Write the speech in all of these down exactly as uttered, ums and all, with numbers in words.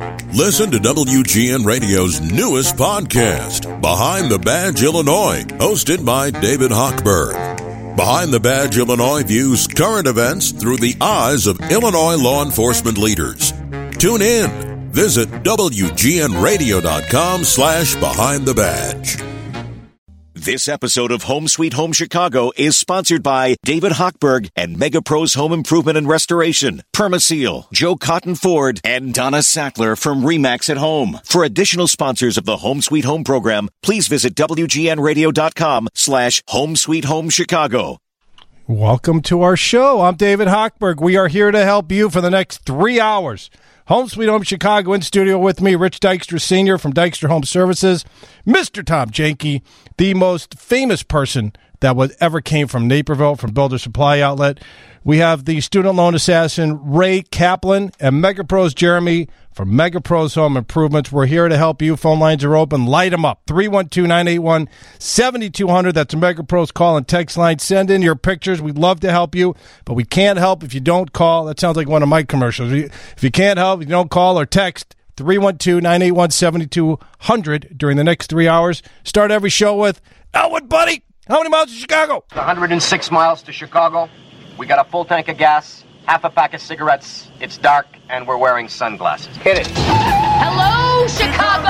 Listen to W G N Radio's newest podcast, Behind the Badge Illinois, hosted by David Hochberg. Behind the Badge Illinois views current events through the eyes of Illinois law enforcement leaders. Tune in. Visit W G N radio dot com slash behind the badge. This episode of Home Sweet Home Chicago is sponsored by David Hochberg and MegaPros Home Improvement and Restoration, Permaseal, Joe Cotton Ford, and Donna Sackler from Remax at Home. For additional sponsors of the Home Sweet Home program, please visit W G N radio dot com slash Home Sweet Home Chicago. Welcome to our show. I'm David Hochberg. We are here to help you for the next three hours. Home Sweet Home Chicago in studio with me, Rich Dykstra Senior from Dykstra Home Services, Mister Tom Janke, the most famous person that was ever came from Naperville, from Builder Supply Outlet. We have the student loan assassin, Ray Kaplan, and MegaPros Jeremy from MegaPros Home Improvements. We're here to help you. Phone lines are open. Light them up. three one two, nine eight one, seven two zero zero. That's a MegaPros call and text line. Send in your pictures. We'd love to help you, but we can't help if you don't call. That sounds like one of my commercials. If you can't help, if you don't call or text, three one two, nine eight one, seven two zero zero during the next three hours. Start every show with, Elwood, buddy, how many miles to Chicago? one hundred six miles to Chicago. We got a full tank of gas, half a pack of cigarettes. It's dark, and we're wearing sunglasses. Hit it. Hello, Chicago!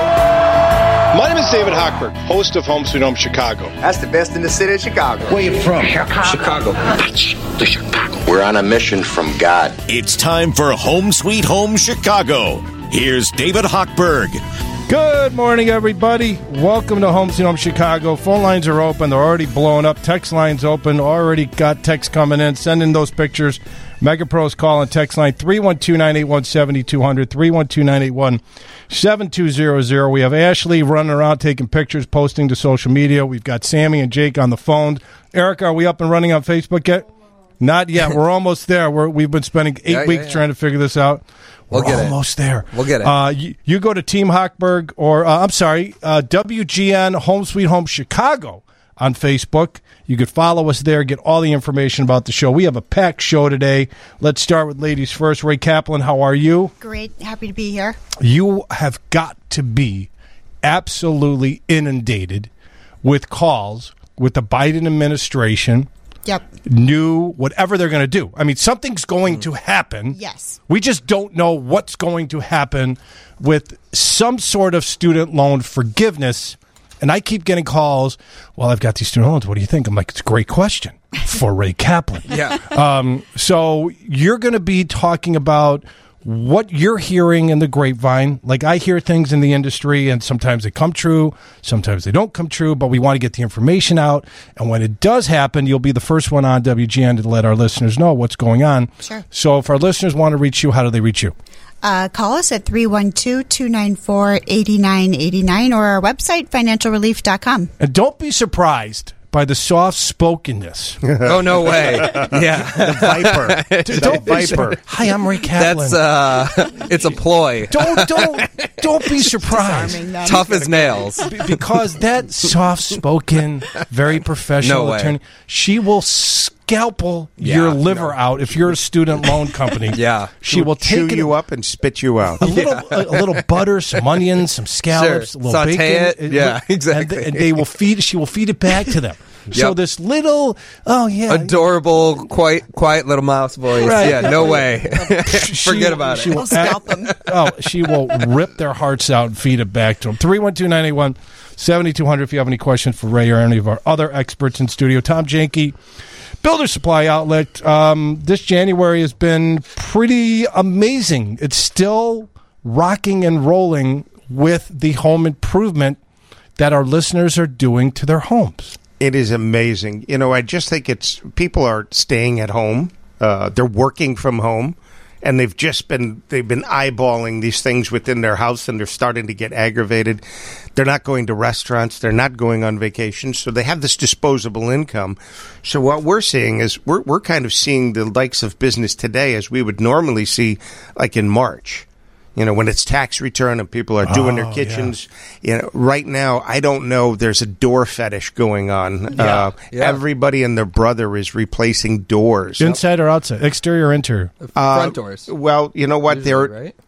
My name is David Hochberg, host of Home Sweet Home Chicago. That's the best in the city of Chicago. Where you from? Chicago. Chicago. That's the Chicago. We're on a mission from God. It's time for Home Sweet Home Chicago. Here's David Hochberg. Good morning, everybody. Welcome to Home Sweet Home Chicago. Phone lines are open. They're already blowing up. Text lines open. Already got texts coming in. Send in those pictures. MegaPros call and text line three one two, nine eight one, seven two zero zero, three one two, nine eight one, seven two zero zero. We have Ashley running around taking pictures, posting to social media. We've got Sammy and Jake on the phone. Eric, are we up and running on Facebook yet? Not yet. We're almost there. We're, we've been spending eight yeah, weeks yeah, yeah. trying to figure this out. We're we'll get almost it. there. We'll get it. Uh, you, you go to Team Hochberg or, uh, I'm sorry, uh, W G N Home Sweet Home Chicago on Facebook. You could follow us there, get all the information about the show. We have a packed show today. Let's start with ladies first. Ray Kaplan, how are you? Great. Happy to be here. You have got to be absolutely inundated with calls with the Biden administration. Yep. New, whatever they're going to do. I mean, something's going to happen. Yes. We just don't know what's going to happen with some sort of student loan forgiveness. And I keep getting calls, well, I've got these student loans. What do you think? I'm like, it's a great question for Ray Kaplan. Yeah. Um, so you're going to be talking about what you're hearing in the grapevine. Like, I hear things in the industry, and sometimes they come true, sometimes they don't come true, but we want to get the information out. And when it does happen, you'll be the first one on W G N to let our listeners know what's going on. Sure. So if our listeners want to reach you, how do they reach you? Uh, call us at three one two, two nine four, eight nine eight nine or our website, financial relief dot com. And don't be surprised by the soft-spokenness. Oh, no way. Yeah. The Viper. D- don't the be Viper. sur- Hi, I'm Ray Kaplan. That's, uh, it's a ploy. Don't, don't, don't be surprised. Tough as nails. B- because that soft-spoken, very professional No way. attorney, she will scalpel Yeah, your liver no. out if you're a student loan company. Yeah. She will chew take it- you up and spit you out. a little, a, a little butter, some onions, some scallops, Sure. a little Saute bacon. it. Yeah, exactly. And, and they will feed. She will feed it back to them. So Yep. this little, oh yeah, Adorable, quiet, quiet little mouse voice. Right. Yeah, no way. she- Forget about she it. Will We'll scalp them. Oh, she will rip their hearts out and feed it back to them. three one two, nine eight one, seven two zero zero if you have any questions for Ray or any of our other experts in studio. Tom Janke, Builder Supply Outlet. Um, this January has been pretty amazing. It's still rocking and rolling with the home improvement that our listeners are doing to their homes. It is amazing. You know, I just think it's people are staying at home. Uh, they're working from home, and they've just been they've been eyeballing these things within their house, and they're starting to get aggravated. They're not going to restaurants. They're not going on vacation, so they have this disposable income. So what we're seeing is we're we're kind of seeing the likes of business today as we would normally see, like in March. You know, when it's tax return and people are doing Oh, their kitchens. Yeah. You know, right now, I don't know. There's a door fetish going on. Yeah. Uh, Yeah. Everybody and their brother is replacing doors. Inside or outside? Exterior or interior? Uh, Front doors. Well, you know what? Usually, They're right?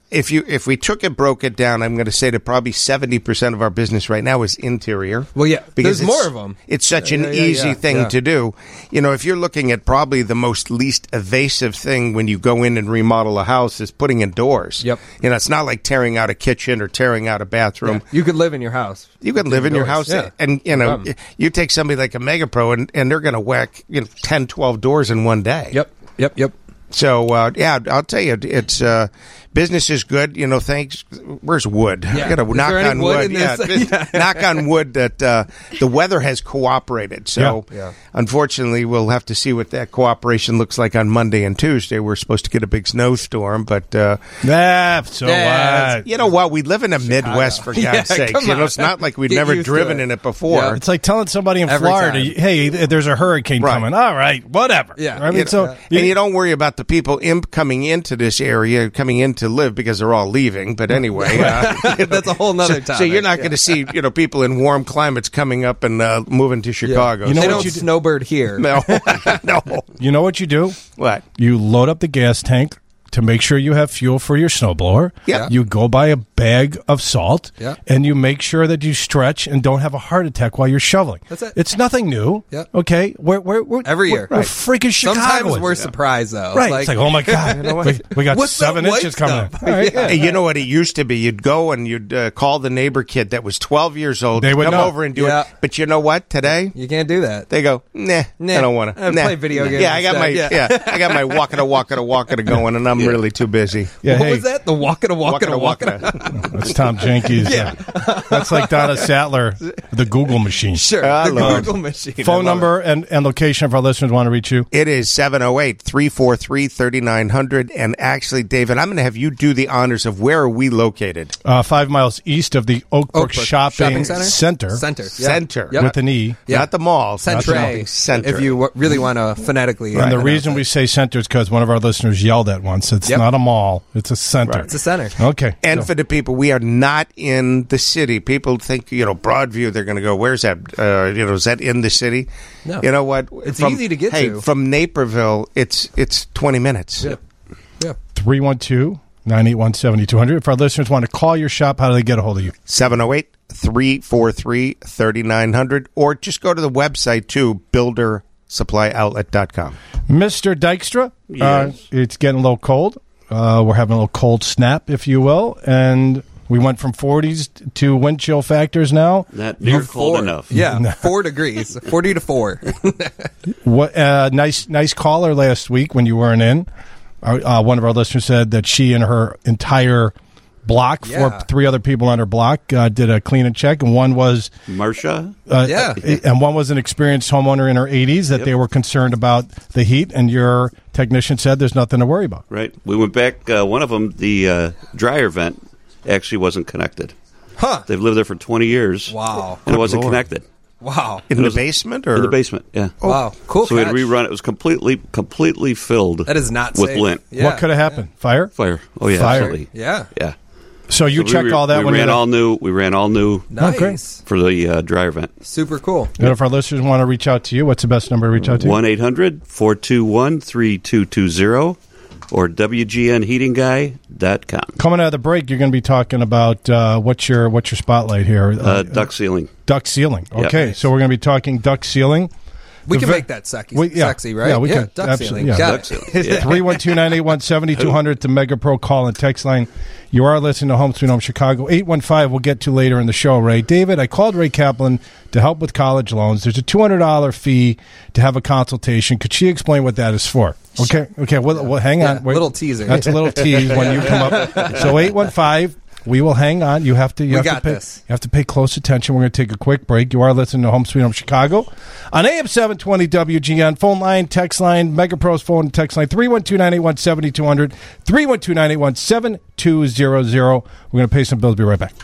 if you if we took it, broke it down, I'm going to say that probably seventy percent of our business right now is interior. Well, yeah, because there's it's- more of them. It's such Yeah, an yeah, yeah, easy yeah, thing yeah. to do. You know, if you're looking at probably the most least evasive thing when you go in and remodel a house is putting in doors. Yep. You know, it's not like tearing out a kitchen or tearing out a bathroom. Yeah. You could live in your house. You can live in your house, Yeah. and you know, problem. you take somebody like a Mega Pro, and, and they're going to whack you know ten, twelve doors in one day. Yep, yep, yep. So uh, yeah, I'll tell you, it's uh, business is good. You know, thanks. Where's wood? Yeah. I got to Is knock there any on wood wood. in Yeah, this? just knock on wood that uh, the weather has cooperated. So Yeah. Yeah. unfortunately, we'll have to see what that cooperation looks like on Monday and Tuesday. We're supposed to get a big snowstorm, but uh, Nah, so Yeah, what? you know what? We live in the Midwest, for God's Yeah, sakes. come You know, on. it's not like we've Get never used to driven it. in it before. Yeah. It's like telling somebody in Every Florida, time. hey, there's a hurricane Right. coming. All right, whatever. Yeah. I mean, You know, so and you don't worry about the people in, coming into this area, coming in to live because they're all leaving. But anyway, uh, you know, That's a whole nother so, topic. so you're not going to see you know people in warm climates coming up and uh, moving to Chicago. You know they what don't you do- snowbird here. No, no. you know what you do? What? You load up the gas tank to make sure you have fuel for your snowblower. Yeah. You go buy a bag of salt. Yeah. And you make sure that you stretch and don't have a heart attack while you're shoveling. That's it. It's nothing new. Yeah. Okay. We're, we're, we're, Every we're- year. We're, Right. freaking Chicago. Sometimes we're surprised, though. Right. it's like, oh, my God. we, we got What's seven that white inches coming in. stuff? All right, Yeah. yeah. Hey, you know what it used to be? You'd go and you'd uh, call the neighbor kid that was twelve years old. They would come know. over and do Yeah. it. But you know what? Today You can't do that. they go, nah, Nah. I don't want Uh, to. play video games Yeah, I got my instead. yeah. Yeah. I got my walking to walking to walking to going, and I'm really too busy. Yeah, what hey, was that? The walking, a walking, a walking. That's Tom Jenkins. yeah. That's like Donna Sattler, the Google machine. Sure, I the love it. Google machine. I Phone love number and, and location if our listeners want to reach you. It is seven oh eight, three four three, three nine zero zero. And actually, David, I'm going to have you do the honors of where are we located? Uh, five miles east of the Oakbrook, Oakbrook Shopping, Shopping Center? Center. Center. Yeah. Center. Yep. With an E. Yeah. Not the mall. Centre. Shopping Center. If you w- really want to phonetically. And the pronounce reason it. we say center is because one of our listeners yelled at once. It's Yep. not a mall. It's a center. It's a center. Okay. And So- for the people, we are not in the city. People think, you know, Broadview, they're going to go, where's that? Uh, you know, is that in the city? No. You know what? It's easy to get hey, to. from Naperville, it's it's twenty minutes. Yeah. Yeah. three one two, nine eight one, seven two zero zero. If our listeners want to call your shop, how do they get a hold of you? seven oh eight, three four three, three nine zero zero. Or just go to the website, too, builder supply outlet dot com. Mister Dykstra, Yes. uh, it's getting a little cold. Uh, we're having a little cold snap, if you will. And we went from forties to wind chill factors now. Not near cold Four. enough. Yeah, four degrees, forty to four. What uh, nice, nice caller last week when you weren't in. Our, uh, one of our listeners said that she and her entire block, Yeah. four, three other people on her block, uh, did a clean and check, and one was, Marcia? uh, Yeah. and one was an experienced homeowner in her eighties that Yep. they were concerned about the heat, and your technician said there's nothing to worry about. Right. We went back. Uh, one of them, the uh, dryer vent, actually wasn't connected. Huh. They've lived there for twenty years. Wow. And it wasn't Lord. connected. Wow. In It the was- basement? or In the basement, yeah. Wow. Cool. So we had catch. to rerun it. It was completely, completely filled. That is not with safe. lint. Yeah. What could have happened? Fire? Fire. Oh yeah, Fire. absolutely. Yeah. Yeah. So you So we checked re- all that we when you ran all new. We ran all new Nice. for the uh, dryer vent. Super cool. And if our listeners want to reach out to you, what's the best number to reach out to you? One eight hundred four two one three two two zero or W G N heating guy dot com. Coming out of the break, you're going to be talking about uh, what's your what's your spotlight here? Uh, duct sealing. Duct sealing. Yep. Okay, so we're going to be talking duct sealing. We The can ve- make that sexy, We- yeah. sexy, right? Yeah, we can. Duck Absolutely, sealing. yeah. Got Duct it. sealing. Yeah. three one two, nine eight one, seven two zero zero to Mega Pro call and text line. You are listening to Home Sweet Home Chicago. eight one five we'll get to later in the show, Ray. David, I called Ray Kaplan to help with college loans. There's a two hundred dollars fee to have a consultation. Could she explain what that is for? Okay, okay. Well, well hang Yeah, on. Wait. little teaser. That's a little tease when you come up. So eight one five we will hang on. You have to. You We have got to pay, this. You have to pay close attention. We're going to take a quick break. You are listening to Home Sweet Home Chicago on A M seven twenty W G N. Phone line, text line, Mega Pro's phone and text line three one two, nine eight one, seven two zero zero, three one two, nine eight one, seven two zero zero. We're going to pay some bills. Be right back.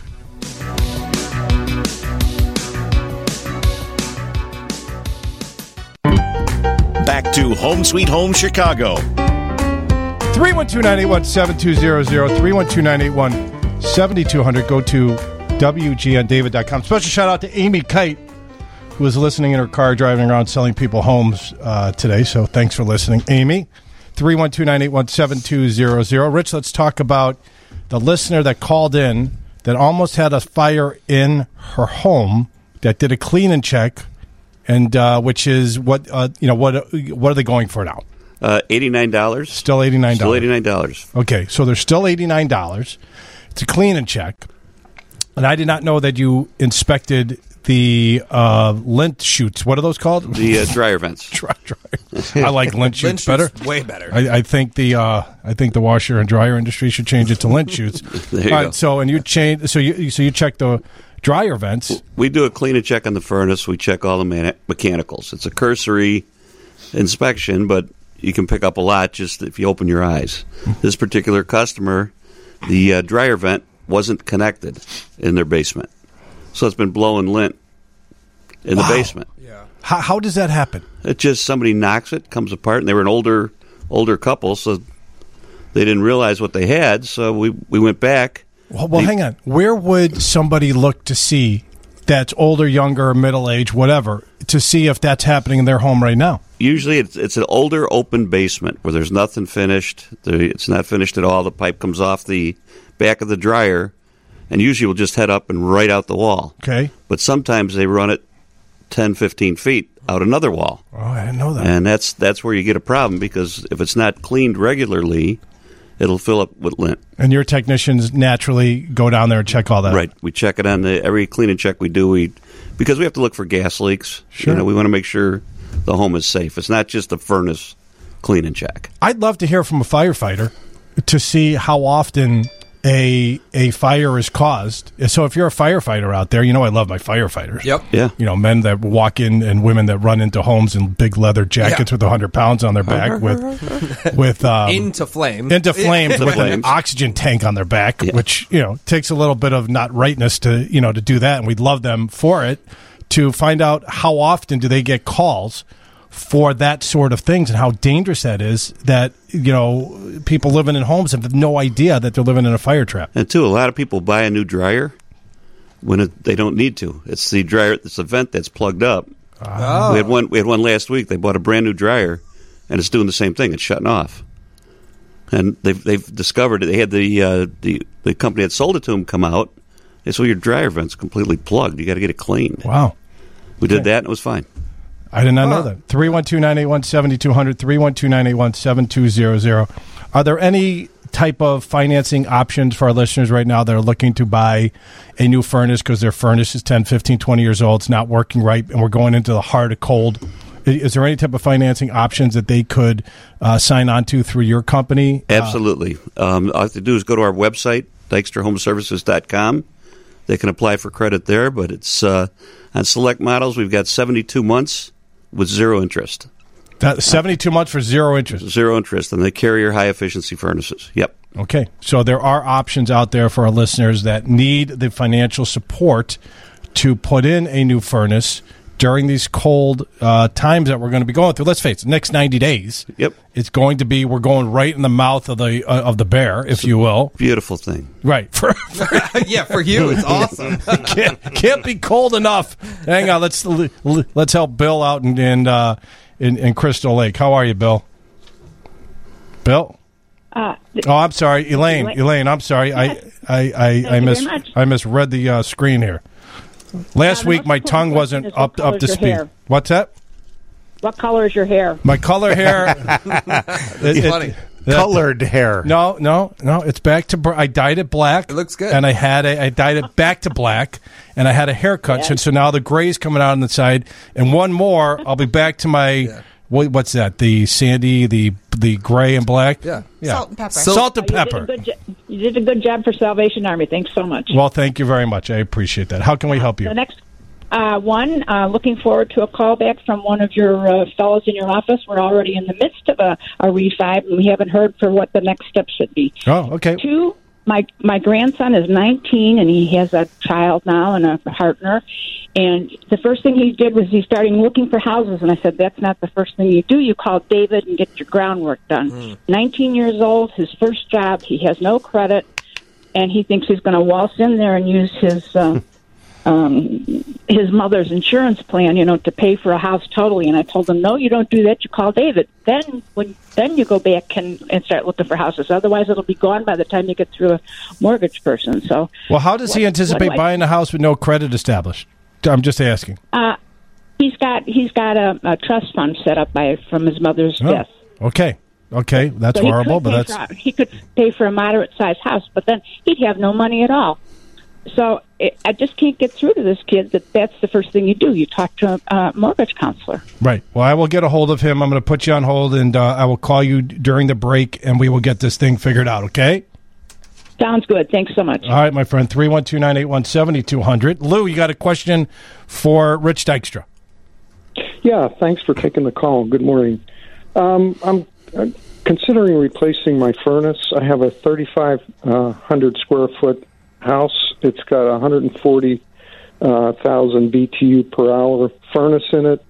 Back to Home Sweet Home Chicago. three one two, nine eight one, seven two zero zero, three one two, nine eight one, seven two zero zero. Go to W G N David dot com. Special shout out to Amy Kite, who was listening in her car driving around selling people homes uh, today. So thanks for listening, Amy. three one two, nine eight one, seven two zero zero. Rich, let's talk about the listener that called in that almost had a fire in her home that did a clean and check, and uh, which is what uh, you know what what are they going for now? Uh, eighty-nine dollars. Still eighty-nine dollars. Still eighty-nine dollars. Okay, so there's still eighty-nine dollars. It's a clean and check. And I did not know that you inspected the uh, lint chutes. What are those called? The uh, dryer vents. Dry, dryer. I like lint chutes Lint better. chutes way better. I, I think the uh, I think the washer and dryer industry should change it to lint chutes. There you All go. right, so and you change. So you so you check the dryer vents. We do a clean and check on the furnace. We check all the man- mechanicals. It's a cursory inspection, but you can pick up a lot just if you open your eyes. This particular customer, the uh, dryer vent wasn't connected in their basement, so it's been blowing lint in Wow. the basement. Yeah. How, how does that happen? It just somebody knocks it, comes apart, and they were an older older couple, so they didn't realize what they had. So we we went back. Well, well They- hang on. Where would somebody look to see that's older, younger, middle age, whatever, to see if that's happening in their home right now? Usually, it's it's an older open basement where there's nothing finished. There, it's not finished at all. The pipe comes off the back of the dryer, and usually we'll just head up and right out the wall. Okay. But sometimes they run it ten, fifteen feet out another wall. Oh, I didn't know that. And that's that's where you get a problem, because if it's not cleaned regularly, it'll fill up with lint. And your technicians naturally go down there and check all that. Right. We check it on the every clean and check we do. We because we have to look for gas leaks. Sure. You know, we want to make sure the home is safe. It's not just a furnace clean and check. I'd love to hear from a firefighter to see how often a a fire is caused. So if you're a firefighter out there, you know I love my firefighters. Yep. Yeah. You know, men that walk in and women that run into homes in big leather jackets Yeah. with one hundred pounds on their back with with um, Into flame. into flames Into with an flames. oxygen tank on their back, Yeah. which, you know, takes a little bit of not rightness to, you know, to do that. And we'd love them for it, to find out how often do they get calls for that sort of things and how dangerous that is, that, you know, people living in homes have no idea that they're living in a fire trap. And two, a lot of people buy a new dryer when it, they don't need to. It's the dryer, it's the vent that's plugged up. Oh. We had one. We had one last week. They bought a brand new dryer, and it's doing the same thing. It's shutting off. And they've they've discovered it. They had the uh, the the company that sold it to them come out. They said, well, your dryer vent's completely plugged. You got to get it cleaned. Wow. We did that, and it was fine. I did not know that. three one two, nine eight one, seven two zero zero, three one two, nine eight one, seven two zero zero. Are there any type of financing options for our listeners right now that are looking to buy a new furnace because their furnace is ten, fifteen, twenty years old, it's not working right, and we're going into the heart of cold? Is there any type of financing options that they could uh, sign on to through your company? Absolutely. Um, all they have to do is go to our website, Dykstra Home Services dot com. They can apply for credit there, but it's uh, on select models, we've got seventy-two months with zero interest. That seventy-two months for zero interest. Zero interest, and they carry your high-efficiency furnaces. Yep. Okay. So there are options out there for our listeners that need the financial support to put in a new furnace during these cold uh, times that we're going to be going through. Let's face it, the next ninety days, Yep. it's going to be, we're going right in the mouth of the uh, of the bear, if you will. Beautiful thing. Right. For, Yeah, for you, it's awesome. can't, can't be cold enough. Hang on, let's let's help Bill out in in, uh, in in Crystal Lake. How are you, Bill? Bill? Uh, th- Oh, I'm sorry, Elaine. Elaine. Elaine, I'm sorry. Yes. I I I, I you very mis much. I misread the uh, screen here. Last Uh, the week, most my important tongue question wasn't is what up color up to is your speed. hair? What's that? What color is your hair? My color hair. it, it- Funny. that- Colored hair. No, no, no. It's back to. Br- I dyed it black. It looks good. And I had a. I dyed it back to black, and I had a haircut. Yeah. So, so now the gray's coming out on the side, and one more, I'll be back to my. What, what's that? The sandy, the the gray and black. Yeah. yeah. Salt and pepper. So- Salt and You did, pepper. a good jo- you did a good job for Salvation Army. Thanks so much. Well, thank you very much. I appreciate that. How can we help you? The next uh, one, uh, looking forward to a call back from one of your uh, fellows in your office. We're already in the midst of a, a refi, and we haven't heard for what the next step should be. Oh, okay. Two, my my grandson is nineteen, and he has a child now and a partner. And the first thing he did was he started looking for houses, and I said, that's not the first thing you do. You call David and get your groundwork done. Mm. nineteen years old, his first job, he has no credit, and he thinks he's going to waltz in there and use his uh, um, his mother's insurance plan, you know, to pay for a house totally. And I told him, no, you don't do that. You call David. Then when then you go back and, and start looking for houses. Otherwise, it'll be gone by the time you get through a mortgage person. So, well, how does what, he anticipate do buying a house with no credit established? I'm just asking. Uh, he's got he's got a, a trust fund set up by from his mother's Oh, death. Okay. Okay, that's So he horrible, could but pay that's for, he could pay for a moderate-sized house, but then he'd have no money at all. So it, I just can't get through to this kid that that's the first thing you do. You talk to a uh, mortgage counselor. right. Well, I will get a hold of him. I'm going to put you on hold, and uh, I will call you during the break, and we will get this thing figured out, okay? Sounds good. Thanks so much. All right, my friend, three one two, nine eight one, seven two zero zero. Lou, you got a question for Rich Dykstra. Yeah, thanks for taking the call. Good morning. Um, I'm, I'm considering replacing my furnace. I have a thirty-five hundred square foot house. It's got a one hundred forty thousand B T U per hour furnace in it,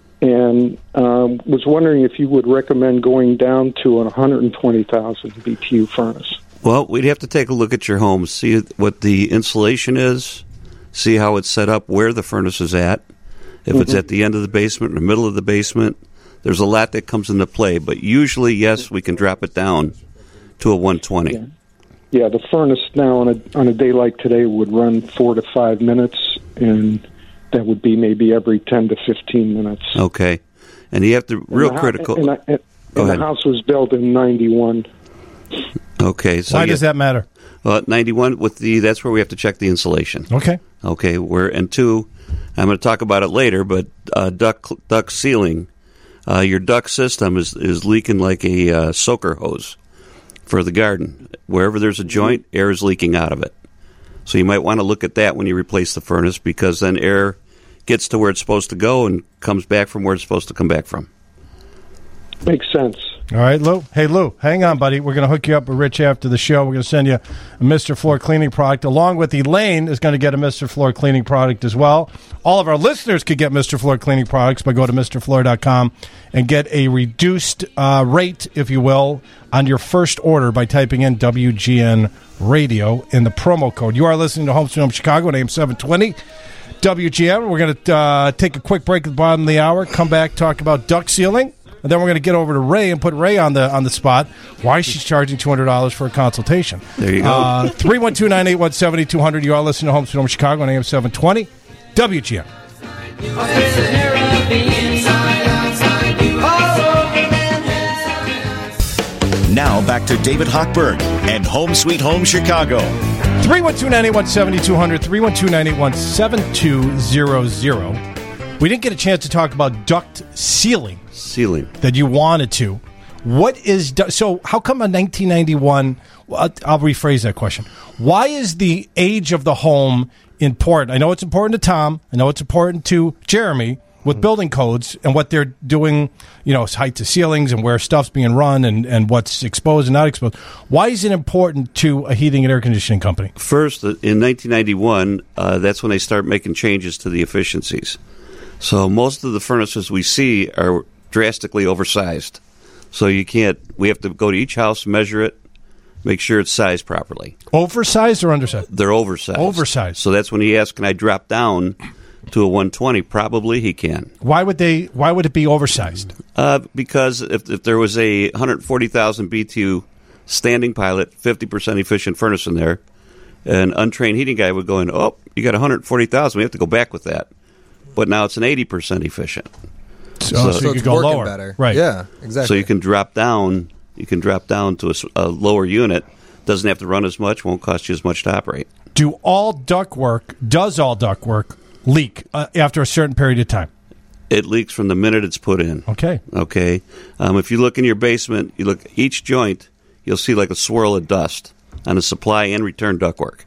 and um, was wondering if you would recommend going down to a one hundred twenty thousand B T U furnace. Well, we'd have to take a look at your home, see what the insulation is, see how it's set up, where the furnace is at, if mm-hmm. it's at the end of the basement or the middle of the basement. There's a lot that comes into play, but usually, yes, we can drop it down to a one twenty. Yeah, yeah the furnace now on a on a day like today would run four to five minutes, and that would be maybe every ten to fifteen minutes. Okay, and you have to real and critical. The, and, and, and Go the ahead. house was built in ninety-one. Okay, so Why you, does that matter? Well, ninety-one with the that's where we have to check the insulation. Okay. Okay, where and two, I'm going to talk about it later, but uh, duct duct sealing. Uh, your duct system is, is leaking like a uh, soaker hose for the garden. Wherever there's a joint, air is leaking out of it. So you might want to look at that when you replace the furnace, because then air gets to where it's supposed to go and comes back from where it's supposed to come back from. Makes sense. All right, Lou. Hey, Lou, hang on, buddy. We're going to hook you up with Rich after the show. We're going to send you a Mister Floor cleaning product, along with Elaine is going to get a Mister Floor cleaning product as well. All of our listeners could get Mister Floor cleaning products by go to Mr Floor dot com and get a reduced uh, rate, if you will, on your first order by typing in W G N Radio in the promo code. You are listening to Home Sweet Home Chicago at A M seven twenty. W G N. We're going to uh, take a quick break at the bottom of the hour, come back, talk about duct sealing. And then we're going to get over to Ray and put Ray on the on the spot. Why she's charging two hundred dollars for a consultation. There you go. Uh, three one two, nine eight one, seven two zero zero. You are listening to Home Sweet Home Chicago on A M seven twenty. W G N. Now back to David Hochberg and Home Sweet Home Chicago. three one two, nine eight one, seven two zero zero. three one two, nine eight one, seven two zero zero. We didn't get a chance to talk about duct sealing. Sealing. That you wanted to. What is... Du- so how come in nineteen ninety-one... Well, I'll rephrase that question. Why is the age of the home important? I know it's important to Tom. I know it's important to Jeremy with building codes and what they're doing, you know, height of ceilings and where stuff's being run and, and what's exposed and not exposed. Why is it important to a heating and air conditioning company? First, in nineteen ninety-one, uh, that's when they start making changes to the efficiencies. So most of the furnaces we see are drastically oversized. So you can't, we have to go to each house, measure it, make sure it's sized properly. Oversized or undersized? They're oversized. Oversized. So that's when he asks, can I drop down to a one twenty? Probably he can. Why would they? Why would it be oversized? Uh, because if, if there was a one hundred forty thousand B T U standing pilot, fifty percent efficient furnace in there, an untrained heating guy would go in, oh, you got one hundred forty thousand, we have to go back with that. But now it's an eighty percent efficient. So, so, so you could go lower. Better. Right. Yeah, exactly. So you can drop down, you can drop down to a, a lower unit. Doesn't have to run as much, won't cost you as much to operate. Do all ductwork, does all ductwork leak uh, after a certain period of time? It leaks from the minute it's put in. Okay. Okay. Um, if you look in your basement, you look each joint, you'll see like a swirl of dust on the supply and return ductwork.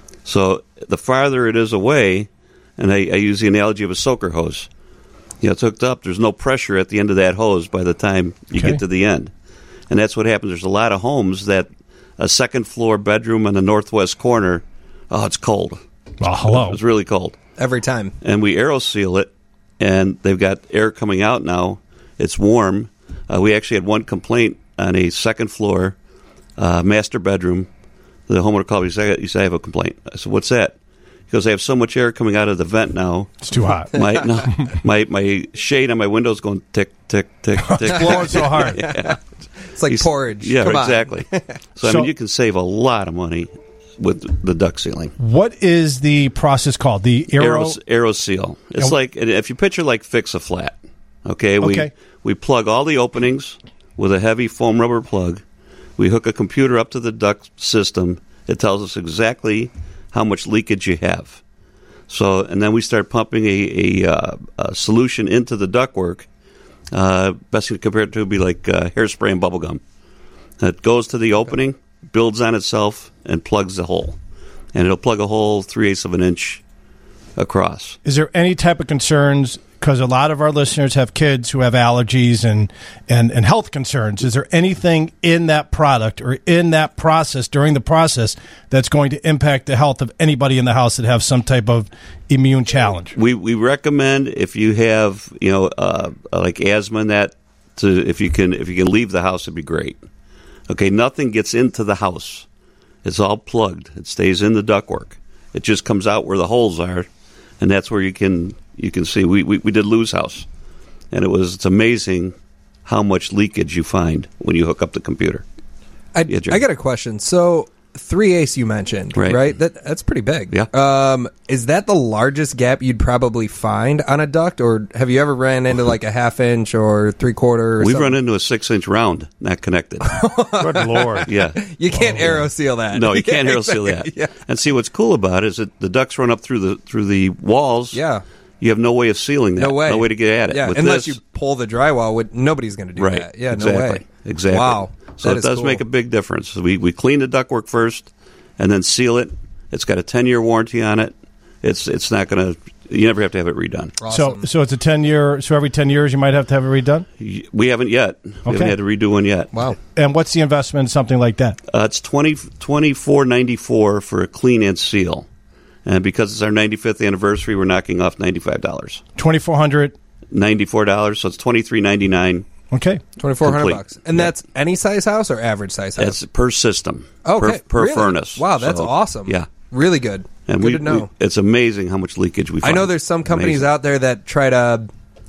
So the farther it is away, and I, I use the analogy of a soaker hose. You know, it's hooked up. There's no pressure at the end of that hose by the time you Okay. get to the end. And that's what happens. There's a lot of homes that a second floor bedroom in the northwest corner, oh, it's cold. Well, hello. It's really cold. Every time. And we aero seal it, and they've got air coming out now. It's warm. Uh, we actually had one complaint on a second floor uh, master bedroom. The homeowner called me. He said, he said, I have a complaint. I said, what's that? Because I have so much air coming out of the vent now. It's too hot. My no, my my shade on my window's going tick tick tick tick. It's blowing so hard. Yeah. It's like porridge. Yeah, Come on. exactly. So, I So- mean, you can save a lot of money with the duct sealing. What is the process called? The Aero? Aero, Aero Seal. It's And- like, if you picture like Fix a Flat, okay? We, Okay. we plug all the openings with a heavy foam rubber plug. We hook a computer up to the duct system. It tells us exactly how much leakage you have. So, and then we start pumping a, a, uh, a solution into the ductwork. Uh, best thing to compare it to would be like uh, hairspray and bubble gum. It goes to the opening, builds on itself, and plugs the hole. And it'll plug a hole three-eighths of an inch across. Is there any type of concerns? Because a lot of our listeners have kids who have allergies and, and, and health concerns. Is there anything in that product or in that process, during the process, that's going to impact the health of anybody in the house that have some type of immune challenge? We we recommend if you have you know uh, like asthma and that, to if you can if you can leave the house, it'd be great. Okay, nothing gets into the house. It's all plugged. It stays in the ductwork. It just comes out where the holes are, and that's where you can you can see. We we, we did Lou's house, and it was it's amazing how much leakage you find when you hook up the computer. I, Yeah, Joe. I got a question. So three eighths you mentioned, Right. right? That that's pretty big. Yeah. Um, is that the largest gap you'd probably find on a duct, or have you ever ran into like a half inch or three quarter? Or We've something? run into a six-inch round not connected. Good Lord. Yeah. You can't aero seal that. No, you can't Yeah, aero seal exactly. that. Yeah. And see, what's cool about it is that the ducts run up through the through the walls. Yeah. You have no way of sealing that. No way. No way to get at it. Yeah, With unless this, you pull the drywall, with, nobody's going to do right. that. Yeah, exactly. no way. Exactly. Wow. So That it is does cool. make a big difference. So we we clean the ductwork first, and then seal it. It's got a ten-year warranty on it. It's it's not going to. You never have to have it redone. So, so it's a ten year. So every ten years, you might have to have it redone. We haven't yet. We Okay. haven't had to redo one yet. Wow. And what's the investment in something like that? Uh, it's twenty twenty four ninety four for a clean and seal, and because it's our ninety fifth anniversary, we're knocking off ninety five dollars. Twenty four hundred. Ninety four dollars. So it's twenty three ninety nine. Okay. Twenty four hundred Complete. bucks, and that's any size house or average size house? That's per system. Okay, Per, per really? furnace. Wow, that's So, awesome. Yeah. Really good. And good we, to know. we- it's amazing how much leakage we I find. know there's some companies Amazing. out there that try to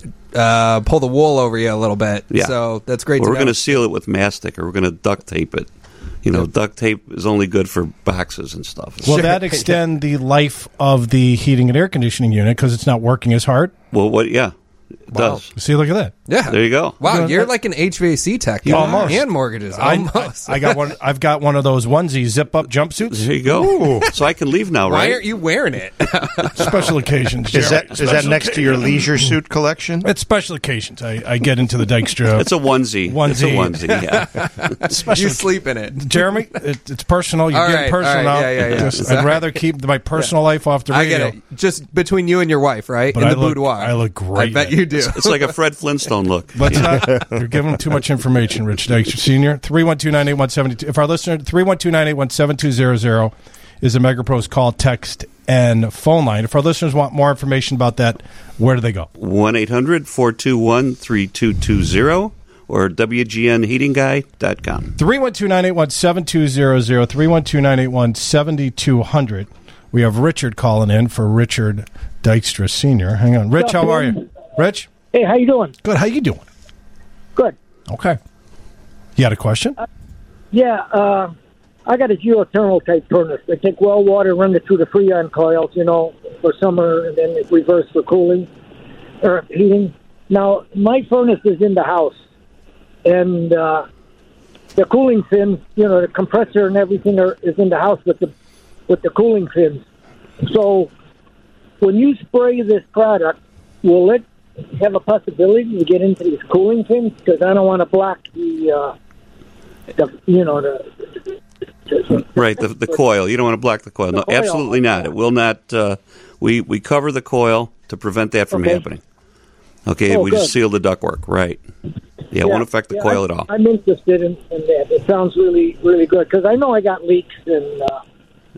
uh, pull the wool over you a little bit. Yeah. So that's great Well, to we're know. going to seal it with mastic, or we're going to duct tape it. You know, duct tape is only good for boxes and stuff. Will that extend the life of the heating and air conditioning unit because it's not working as hard? Well, what? Yeah, it Wow. does. See, look at that. Yeah. There you go. Wow, you're like an H V A C tech. Yeah, now. almost. And mortgages. I, Almost. I, I got one. I've got one of those onesie zip up jumpsuits. There you go. So I can leave now, Why right? aren't you wearing it? Special occasions. Is that Jerry. is that Special next to your leisure suit collection? It's special occasions. I, I get into the Dykstra. It's a onesie. Onesie. It's a onesie. Yeah. special you sleep in it. Jeremy, it, it's personal. You're All getting right, personal all now. right, yeah, yeah, yeah. Just- Sorry. I'd rather keep my personal life off the I radio. get it. Just between you and your wife, right? But in I the look- boudoir. I look great I bet in it. you do. It's like a Fred Flintstone look. Let's not. You're giving them too much information, Rich Dykstra Senior. three one two, nine eight one, seven two. If our listener, three one two, nine eight one, seven two zero zero is the MegaPros call, text, and phone line. If our listeners want more information about that, where do they go? one eight hundred four two one three two two zero or W G N heating guy dot com. three one two, nine eight one, seven two zero zero, three one two, nine eight one, seven two zero zero. We have Richard calling in for Richard Dykstra Senior. Hang on. Rich, how are you? Rich? Hey, how you doing? Good. How you doing? Good. Okay. You had a question? Uh, yeah, uh, I got a geothermal type furnace. I take well water, run it through the Freon coils, you know, for summer, and then it reverse for cooling or heating. Now, my furnace is in the house, and uh, the cooling fins, you know, the compressor and everything are, is in the house with the with the cooling fins. So, when you spray this product, will it have a possibility to get into these cooling fins? Because I don't want to block the, uh, the you know, the, the Right, the, the coil. You don't want to block the coil. No, coil. absolutely not. It will not. Uh, we, we cover the coil to prevent that from Okay. happening. Okay, Oh, we good. just seal the ductwork. Right. Yeah, it won't affect the yeah, coil I'm, at all. I'm interested in, in that. It sounds really, really good because I know I got leaks and uh,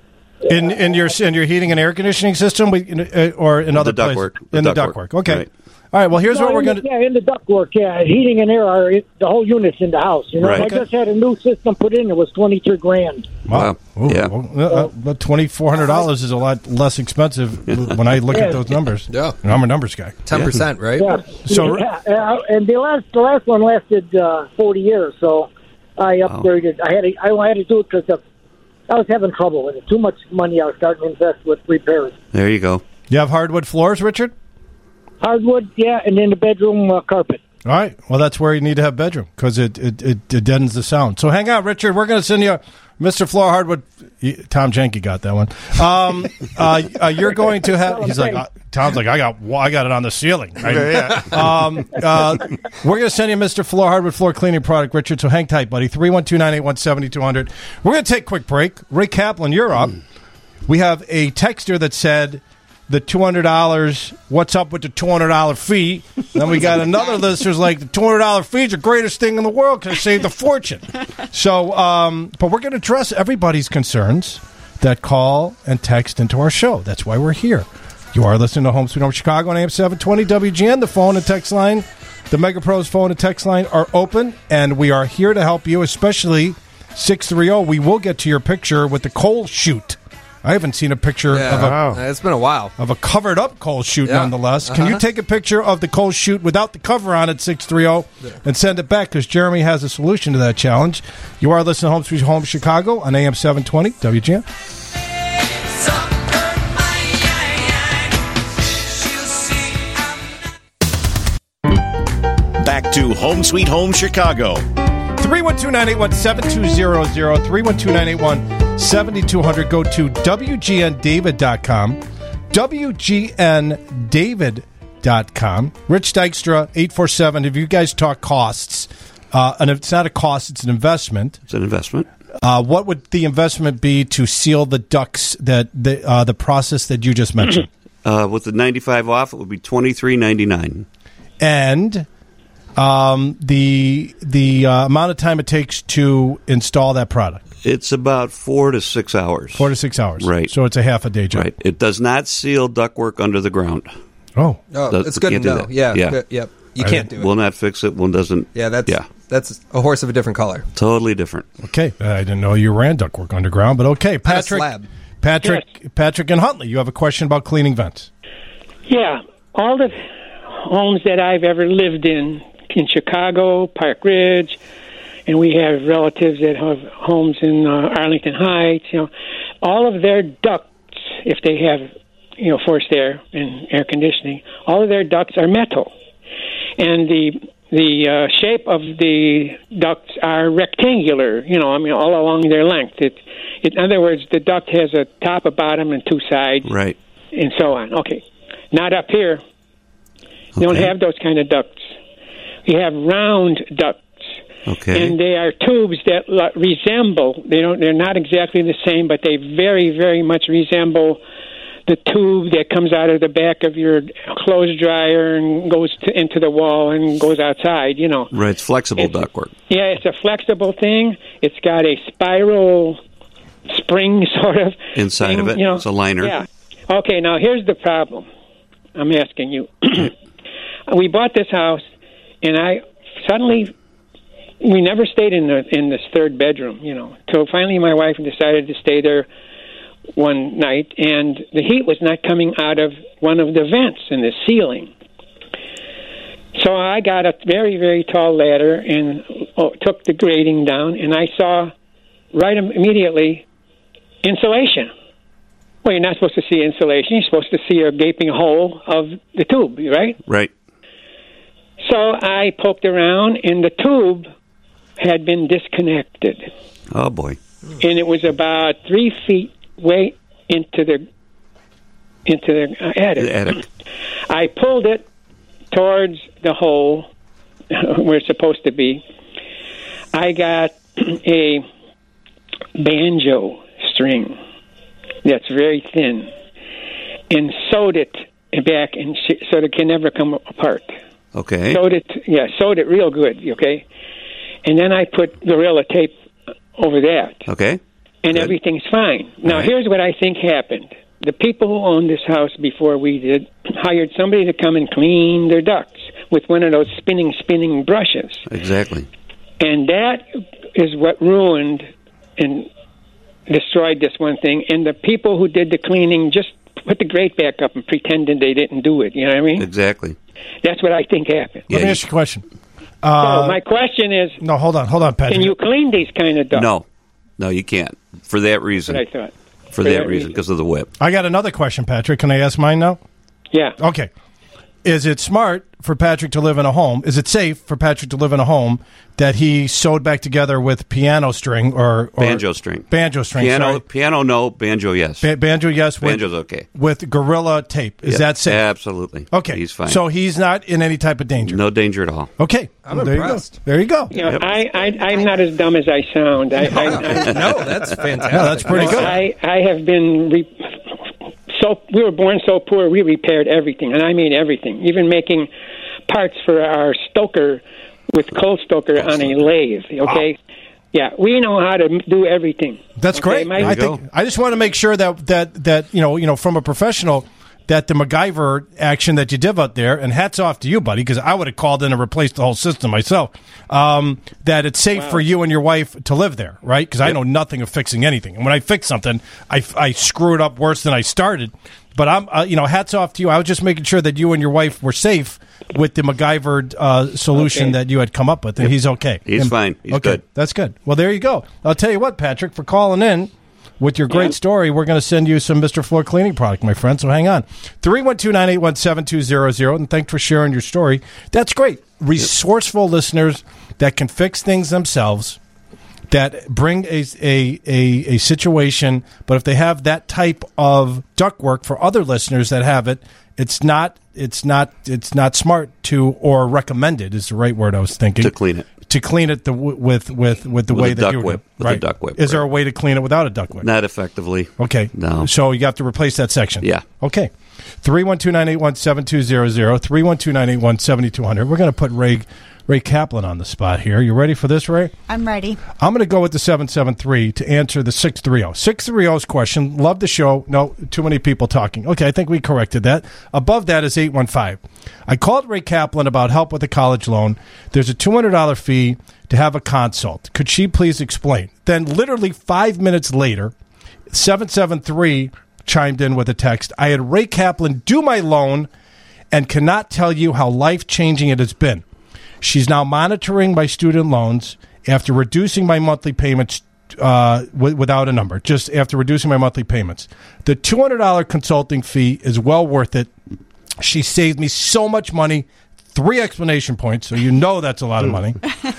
In in your in your heating and air conditioning system, we, uh, or in other the places? ductwork. In the the ductwork. ductwork. Okay. Right. All right. Well, here's No, what we're in going to. the- Yeah, in the ductwork. Yeah, heating and air are it, the whole unit's in the house. You know, Right. I Okay. just had a new system put in. It was twenty two grand. Wow. Ooh, Yeah. well, uh, but twenty four hundred dollars is a lot less expensive when I look Yeah. at those numbers. Yeah. And I'm a numbers guy. ten percent, right? Yeah. So- yeah, uh, and the last the last one lasted uh, forty years. So I upgraded. I had to, I had to do it because I was having trouble with it. Too much money I was starting to invest with repairs. There you go. You have hardwood floors, Richard? Hardwood, yeah, and then the bedroom uh, carpet. All right. Well, that's where you need to have bedroom because it, it, it, it deadens the sound. So hang out, Richard. We're going to send you Mister Floor Hardwood. Tom Jenke got that one. Um, uh, uh, you're going to have. He's like, uh, Tom's like, I got, well, I got it on the ceiling. Right? Yeah. Um, uh, we're going to send you Mister Floor Hardwood floor cleaning product, Richard. So hang tight, buddy. three one two, nine eight one, seven two zero zero. We're going to take a quick break. Ray Kaplan, you're up. We have a texter that said the two hundred dollars, what's up with the two hundred dollars fee? Then we got another listener's like, the two hundred dollars fee is the greatest thing in the world because it saved a fortune. So, um, but we're going to address everybody's concerns that call and text into our show. That's why we're here. You are listening to Home Sweet Home Chicago on A M seven twenty W G N. The phone and text line, the Mega Pros phone and text line are open, and we are here to help you, especially six three zero. We will get to your picture with the coal chute. I haven't seen a picture Yeah. of a Wow. It's been a while. of a covered up coal chute, Yeah. nonetheless. Can you Uh-huh. take a picture of the coal chute without the cover on it, six three zero, and send it back? Because Jeremy has a solution to that challenge. You are listening to Home Sweet Home Chicago on A M seven twenty W G N. Back to Home Sweet Home Chicago. three one two, nine eight one, seven two zero zero, three one two, nine eight one, seven two zero zero. Go to W G N David dot com, W G N David dot com. Rich Dykstra, eight four seven. If you guys talk costs, uh, and if it's not a cost, it's an investment. It's an investment. Uh, what would the investment be to seal the ducts that the uh, the process that you just mentioned? Uh, with the ninety-five off, it would be twenty-three ninety-nine. And um, the the uh, amount of time it takes to install that product? It's about four to six hours. Four to six hours. Right. So it's a half a day job. Right. It does not seal ductwork under the ground. Oh. Oh, Does- it's good to can't do know. that. Yeah. Yeah. good- Yep. You can't do it. Will not fix it. One doesn't. Yeah, that's Yeah. that's a horse of a different color. Totally different. Okay. I didn't know you ran ductwork underground, but okay. Patrick, slab. Patrick, Patrick and Huntley, you have a question about cleaning vents. Yeah, all the homes that I've ever lived in, in Chicago, Park Ridge, and we have relatives that have homes in uh, Arlington Heights, you know, all of their ducts, if they have, you know, forced air and air conditioning, all of their ducts are metal. And the the uh, shape of the ducts are rectangular, you know, I mean, all along their length. It, it, in other words, the duct has a top, a bottom, and two sides, Right. and so on. Okay. Not up here. We don't have those kind of ducts. We have round ducts. Okay. And they are tubes that lo- resemble, they don't, they're not exactly the same, but they very, very much resemble the tube that comes out of the back of your clothes dryer and goes to, into the wall and goes outside, you know. Right. It's flexible It's- ductwork. Yeah, it's a flexible thing. It's got a spiral spring sort of Inside thing, of it. you know. It's a liner. Yeah. Okay, now here's the problem. I'm asking you. We bought this house, and I suddenly we never stayed in the in this third bedroom, you know. So finally, my wife decided to stay there one night, and the heat was not coming out of one of the vents in the ceiling. So I got a very, very tall ladder and oh, took the grating down, and I saw right im- immediately insulation. Well, you're not supposed to see insulation. You're supposed to see a gaping hole of the tube, right? Right. So I poked around, and the tube had been disconnected, Oh, boy. and it was about three feet way into the into the uh, attic. The attic. I pulled it towards the hole where it's supposed to be. I got a banjo string that's very thin and sewed it back and sh- so that it can never come apart. Okay. Sewed it, yeah, sewed it real good, okay? And then I put Gorilla Tape over that. Okay. and everything's fine. Now, Right. here's what I think happened. The people who owned this house before we did hired somebody to come and clean their ducts with one of those spinning, spinning brushes. Exactly. And that is what ruined and destroyed this one thing. And the people who did the cleaning just put the grate back up and pretended they didn't do it. You know what I mean? Exactly. That's what I think happened. Let me ask you a question. Uh, so my question is, no, hold on, hold on, Patrick. can you clean these kind of ducts? No. No, you can't. For that reason. That's what I thought. For, For that, that reason, because of the whip. I got another question, Patrick. Can I ask mine now? Yeah. Okay. Is it smart for Patrick to live in a home? Is it safe for Patrick to live in a home that he sewed back together with piano string or, or Banjo string. Banjo string. Piano, sorry. piano, no. Banjo, yes. Ba- banjo, yes. With, Banjo's okay. With Gorilla tape. Is Yeah, that safe? Absolutely. Okay. He's fine. So he's not in any type of danger. No danger at all. Okay. I'm Well, there impressed. You go. There you go. You know, I, I, I'm not as dumb as I sound. I, I, I, No, that's fantastic. Yeah, that's pretty No, good. I, I have been re- so we were born so poor. We repaired everything, and I mean everything, even making parts for our stoker with coal stoker on a lathe. Okay, yeah, we know how to do everything. That's Okay, great. my- I think I just want to make sure that that that you know you know from a professional that the MacGyver action that you did out there, and hats off to you, buddy, because I would have called in and replaced the whole system myself. Um, that it's safe Wow. for you and your wife to live there, right? Because I know nothing of fixing anything, and when I fix something, I, I screw it up worse than I started. But I'm, uh, you know, hats off to you. I was just making sure that you and your wife were safe with the MacGyver uh, solution Okay. that you had come up with, and he's okay. He's And- fine. He's okay, good. That's good. Well, there you go. I'll tell you what, Patrick, for calling in with your great Yeah. story, we're going to send you some Mister Floor cleaning product, my friend. So hang on. three one two, nine eight one, seven two zero zero. And thanks for sharing your story. That's great. Resourceful listeners that can fix things themselves, that bring a, a, a, a situation, but if they have that type of ductwork for other listeners that have it, it's not it's not it's not smart to, or recommended is the right word I was thinking, To clean it. to clean it the, with with with the With way a that duct you whip. With a right. duct whip, Is there a right. way to clean it without a duct whip? Not effectively. Okay. No. So you have to replace that section. Yeah. Okay. three one two, nine eight one, seven two zero zero, three one two, nine eight one, seven two zero zero. We're going to put Ray Ray Kaplan on the spot here. You ready for this, Ray? I'm ready. I'm going to go with the seven seven three to answer the six three zero. six three zero's question. Love the show. No, too many people talking. Okay, I think we corrected that. Above that is eight one five. I called Ray Kaplan about help with a college loan. There's a two hundred dollars fee to have a consult. Could she please explain? Then literally five minutes later, seven seven three chimed in with a text. I had Ray Kaplan do my loan and cannot tell you how life-changing it has been. She's now monitoring my student loans after reducing my monthly payments uh, w- without a number, just after reducing my monthly payments. The two hundred dollars consulting fee is well worth it. She saved me so much money. Three explanation points, so you know that's a lot of money.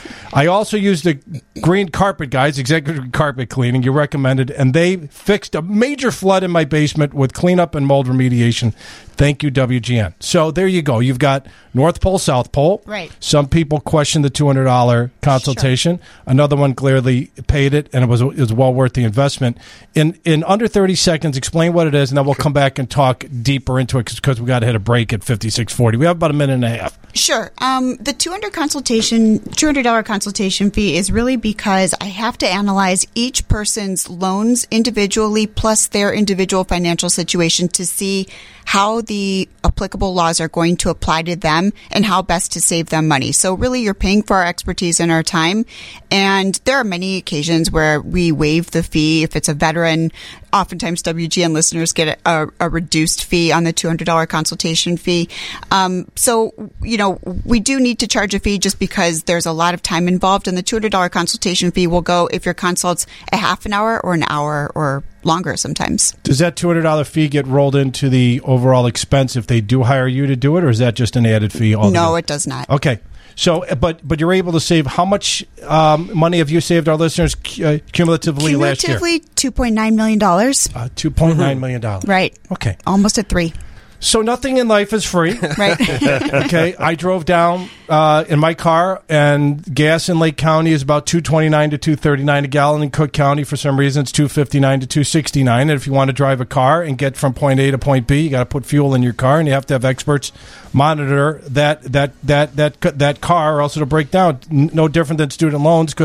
I also used the Green Carpet Guys, Executive Carpet Cleaning, you recommended, and they fixed a major flood in my basement with cleanup and mold remediation. Thank you, W G N. So there you go. You've got North Pole, South Pole. Right. Some people question the two hundred dollars consultation. Sure. Another one clearly paid it, and it was it was well worth the investment. In in under thirty seconds, explain what it is, and then we'll come back and talk deeper into it because we got to hit a break at fifty-six forty. We have about a minute and a half. Sure. Um, the two hundred consultation, two hundred dollars consultation fee is really because I have to analyze each person's loans individually plus their individual financial situation to see how the applicable laws are going to apply to them and how best to save them money. So really you're paying for our expertise and our time. And there are many occasions where we waive the fee. If it's a veteran, oftentimes W G N listeners get a, a reduced fee on the two hundred dollars consultation fee. Um, so, you know, we do need to charge a fee just because there's a lot of time involved, and the two hundred dollars consultation fee will go if your consult's a half an hour or an hour or longer sometimes. Does that two hundred dollars fee get rolled into the overall expense if they do hire you to do it, or is that just an added fee altogether? No, it does not. Okay. So, but but you're able to save how much um, money have you saved our listeners uh, cumulatively, last year? Cumulatively, two point nine million dollars. Uh, two point nine million dollars. Right. Okay. Almost at three. So nothing in life is free. Right. Okay. I drove down uh, in my car, and gas in Lake County is about two twenty-nine to two thirty-nine a gallon. In Cook County, for some reason, it's two fifty-nine to two sixty-nine. And if you want to drive a car and get from point A to point B, you got to put fuel in your car, and you have to have experts monitor that that that that that that car, or else it'll break down. No different than student loans, because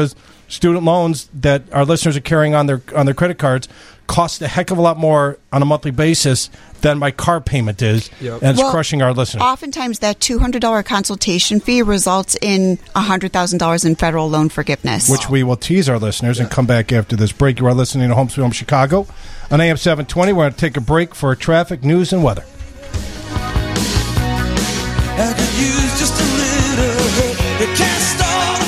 student loans that our listeners are carrying on their on their credit cards cost a heck of a lot more on a monthly basis than my car payment is, Yep. and it's Well, crushing our listeners. Oftentimes, that two hundred dollars consultation fee results in one hundred thousand dollars in federal loan forgiveness. Which we will tease our listeners and come back after this break. You are listening to Home Sweet Home Chicago on A M seven twenty. We're going to take a break for traffic, news, and weather. I could use just a little help. You can't start a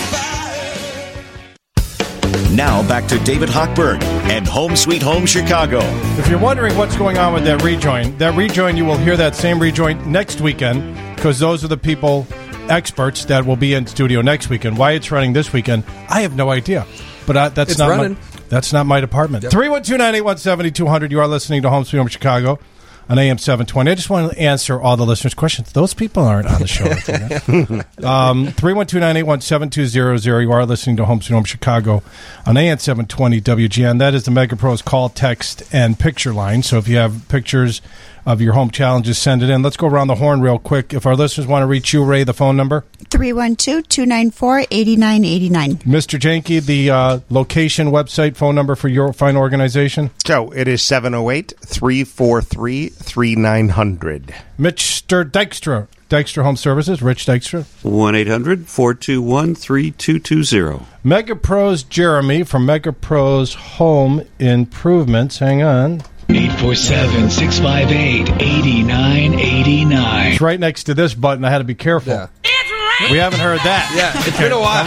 fire. Now back to David Hochberg and Home Sweet Home Chicago. If you're wondering what's going on with that rejoin, that rejoin, you will hear that same rejoin next weekend because those are the people, experts, that will be in studio next weekend. Why it's running this weekend, I have no idea. But I, that's It's not running. my, that's not my department. Yep. three one two, nine eight one, seven two zero zero. You are listening to Home Sweet Home Chicago on A M seven twenty. I just want to answer all the listeners' questions. Those people aren't on the show. um, three one two, nine eight one, seven two zero zero. You are listening to Home Sweet Home Chicago on A M seven twenty W G N. That is the Mega Pros call, text, and picture line. So if you have pictures of your home challenges, send it in. Let's go around the horn real quick. If our listeners want to reach you, Ray, the phone number? three one two, two nine four, eight nine eight nine. Mister Janke, the uh, location, website, phone number for your fine organization? So it is seven oh eight, three four three, three nine zero zero. Mister Dykstra, Dykstra Home Services, Rich Dykstra. one eight hundred, four two one, three two two zero. Mega Pros Jeremy from Mega Pros Home Improvements. Hang on. eight four seven, six five eight, eight nine eight nine. It's right next to this button. I had to be careful. Yeah. We haven't heard that. Yeah, it's been a while.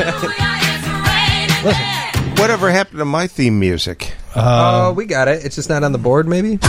Listen. Whatever happened to my theme music? Oh, we got it. It's just not on the board, maybe?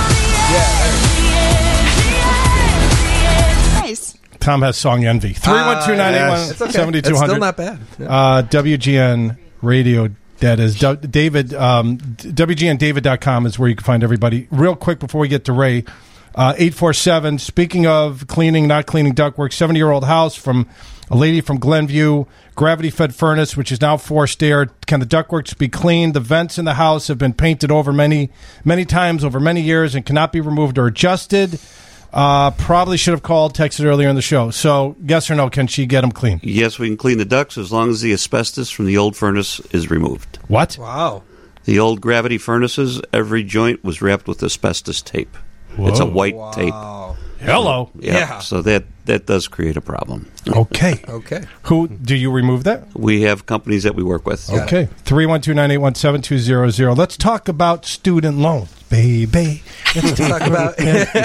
Nice. Tom has song envy. three one two, nine eight one, seven two zero zero. It's still not bad. Yeah. Uh, W G N Radio, that is D- David, um, W G N David dot com is where you can find everybody. Real quick before we get to Ray, uh, eight four seven, speaking of cleaning, not cleaning ductwork, seventy-year-old house from a lady from Glenview, gravity-fed furnace, which is now forced air. Can the ductworks be cleaned? The vents in the house have been painted over many, many times over many years and cannot be removed or adjusted. Uh, probably should have called, texted earlier in the show. So, yes or no, can she get them clean? Yes, we can clean the ducts as long as the asbestos from the old furnace is removed. What? Wow. The old gravity furnaces, every joint was wrapped with asbestos tape. Whoa. It's a white Wow. tape. Hello. Yeah, Yeah. So that, that does create a problem. Okay. Okay. Who do you remove that? We have companies that we work with. Okay. three one two, nine eight one, seven two zero zero. Let's talk about student loans, baby. Let's talk about.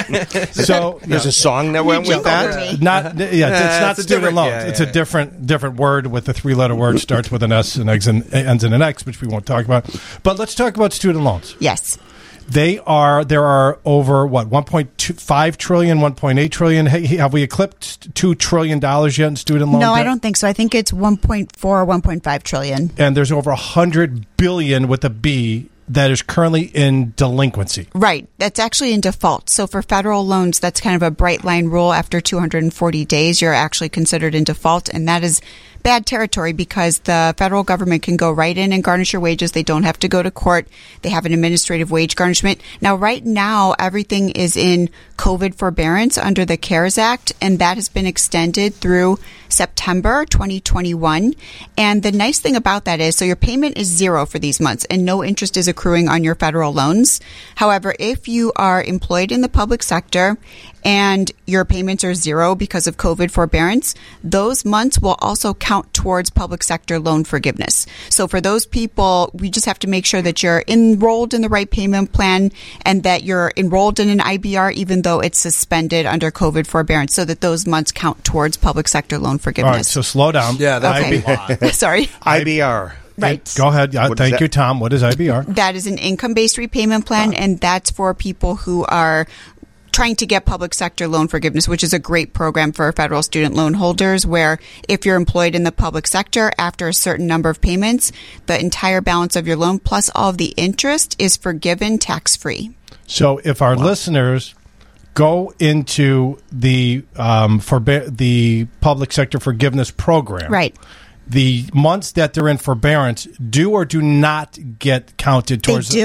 So There's a song that went with that? Not yeah, it's, it's Uh, not it's a student different- loans. yeah, it's yeah, a different different word with a three letter word, starts with an S and ends in, ends in an X, which we won't talk about. But let's talk about student loans. Yes. They are there are over what one point five trillion, one point eight trillion. Hey, have we eclipsed two trillion dollars yet in student loan No, I debt? don't think so. I think it's one point four, one point five trillion. And there's over one hundred billion with a B that is currently in delinquency. Right. That's actually in default. So for federal loans, that's kind of a bright line rule. After two hundred forty days, you're actually considered in default. And that is bad territory because the federal government can go right in and garnish your wages. They don't have to go to court. They have an administrative wage garnishment. Now, right now, everything is in COVID forbearance under the CARES Act, and that has been extended through September twenty twenty-one. And the nice thing about that is, so your payment is zero for these months and no interest is accruing on your federal loans. However, if you are employed in the public sector and your payments are zero because of COVID forbearance, those months will also count towards public sector loan forgiveness. So for those people, we just have to make sure that you're enrolled in the right payment plan and that you're enrolled in an I B R, even though it's suspended under COVID forbearance, so that those months count towards public sector loan All forgiveness. right, so slow down. Yeah, that's Okay. a lot. Sorry. I B R. Right. Go ahead. Uh, What is thank that? you, Tom. What is I B R? That is an income-based repayment plan, and that's for people who are trying to get public sector loan forgiveness, which is a great program for federal student loan holders, where if you're employed in the public sector, after a certain number of payments, the entire balance of your loan plus all of the interest is forgiven tax-free. So if our listeners go into the um, forbe- the public sector forgiveness program, Right. the months that they're in forbearance do or do not get counted They towards do.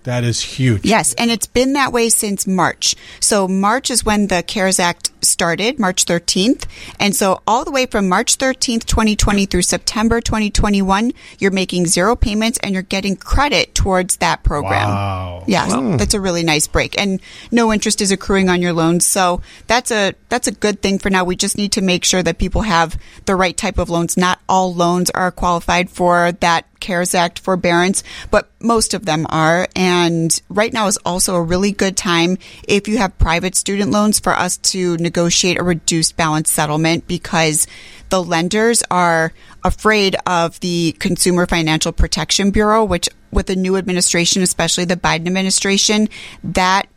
That is huge. Yes, and it's been that way since March. So March is when the CARES Act started, March thirteenth. And so all the way from March thirteenth, twenty twenty through September twenty twenty-one, you're making zero payments and you're getting credit towards that program. Wow. Yes, Wow. That's a really nice break. And no interest is accruing on your loans. So that's a that's a good thing for now. We just need to make sure that people have the right type of loans. Not all loans are qualified for that CARES Act forbearance, but most of them are. And right now is also a really good time if you have private student loans for us to negotiate a reduced balance settlement, because the lenders are afraid of the Consumer Financial Protection Bureau, which with the new administration, especially the Biden administration, that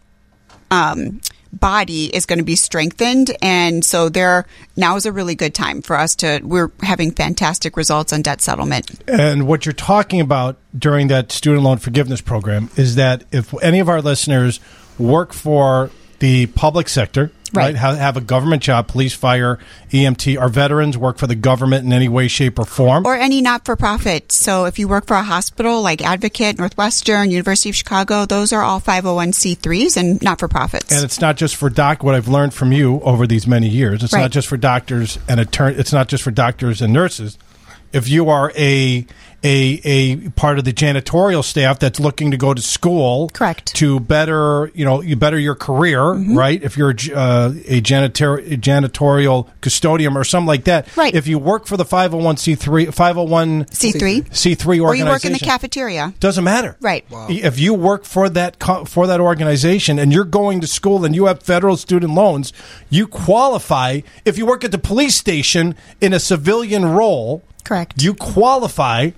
um, body is going to be strengthened. And so there now is a really good time for us to, we're having fantastic results on debt settlement. And what you're talking about during that student loan forgiveness program is that if any of our listeners work for the public sector, right, Right. have, have a government job, police, fire, E M T, our veterans work for the government in any way, shape, or form. Or any not-for-profit. So if you work for a hospital like Advocate, Northwestern, University of Chicago, those are all five oh one c threes and not-for-profits. And it's not just for doc. What I've learned from you over these many years, it's Right. not just for doctors and attorney. It's not just for doctors and nurses. If you are a a a part of the janitorial staff that's looking to go to school, correct, to better you know you better your career, Mm-hmm. right? If you're uh, a janitor a janitorial custodian or something like that, right? If you work for the five oh one c three five oh one C three C three or you organization, work in the cafeteria, doesn't matter, right? If you work for that co- for that organization and you're going to school and you have federal student loans, you qualify. If you work at the police station in a civilian role, correct, you qualify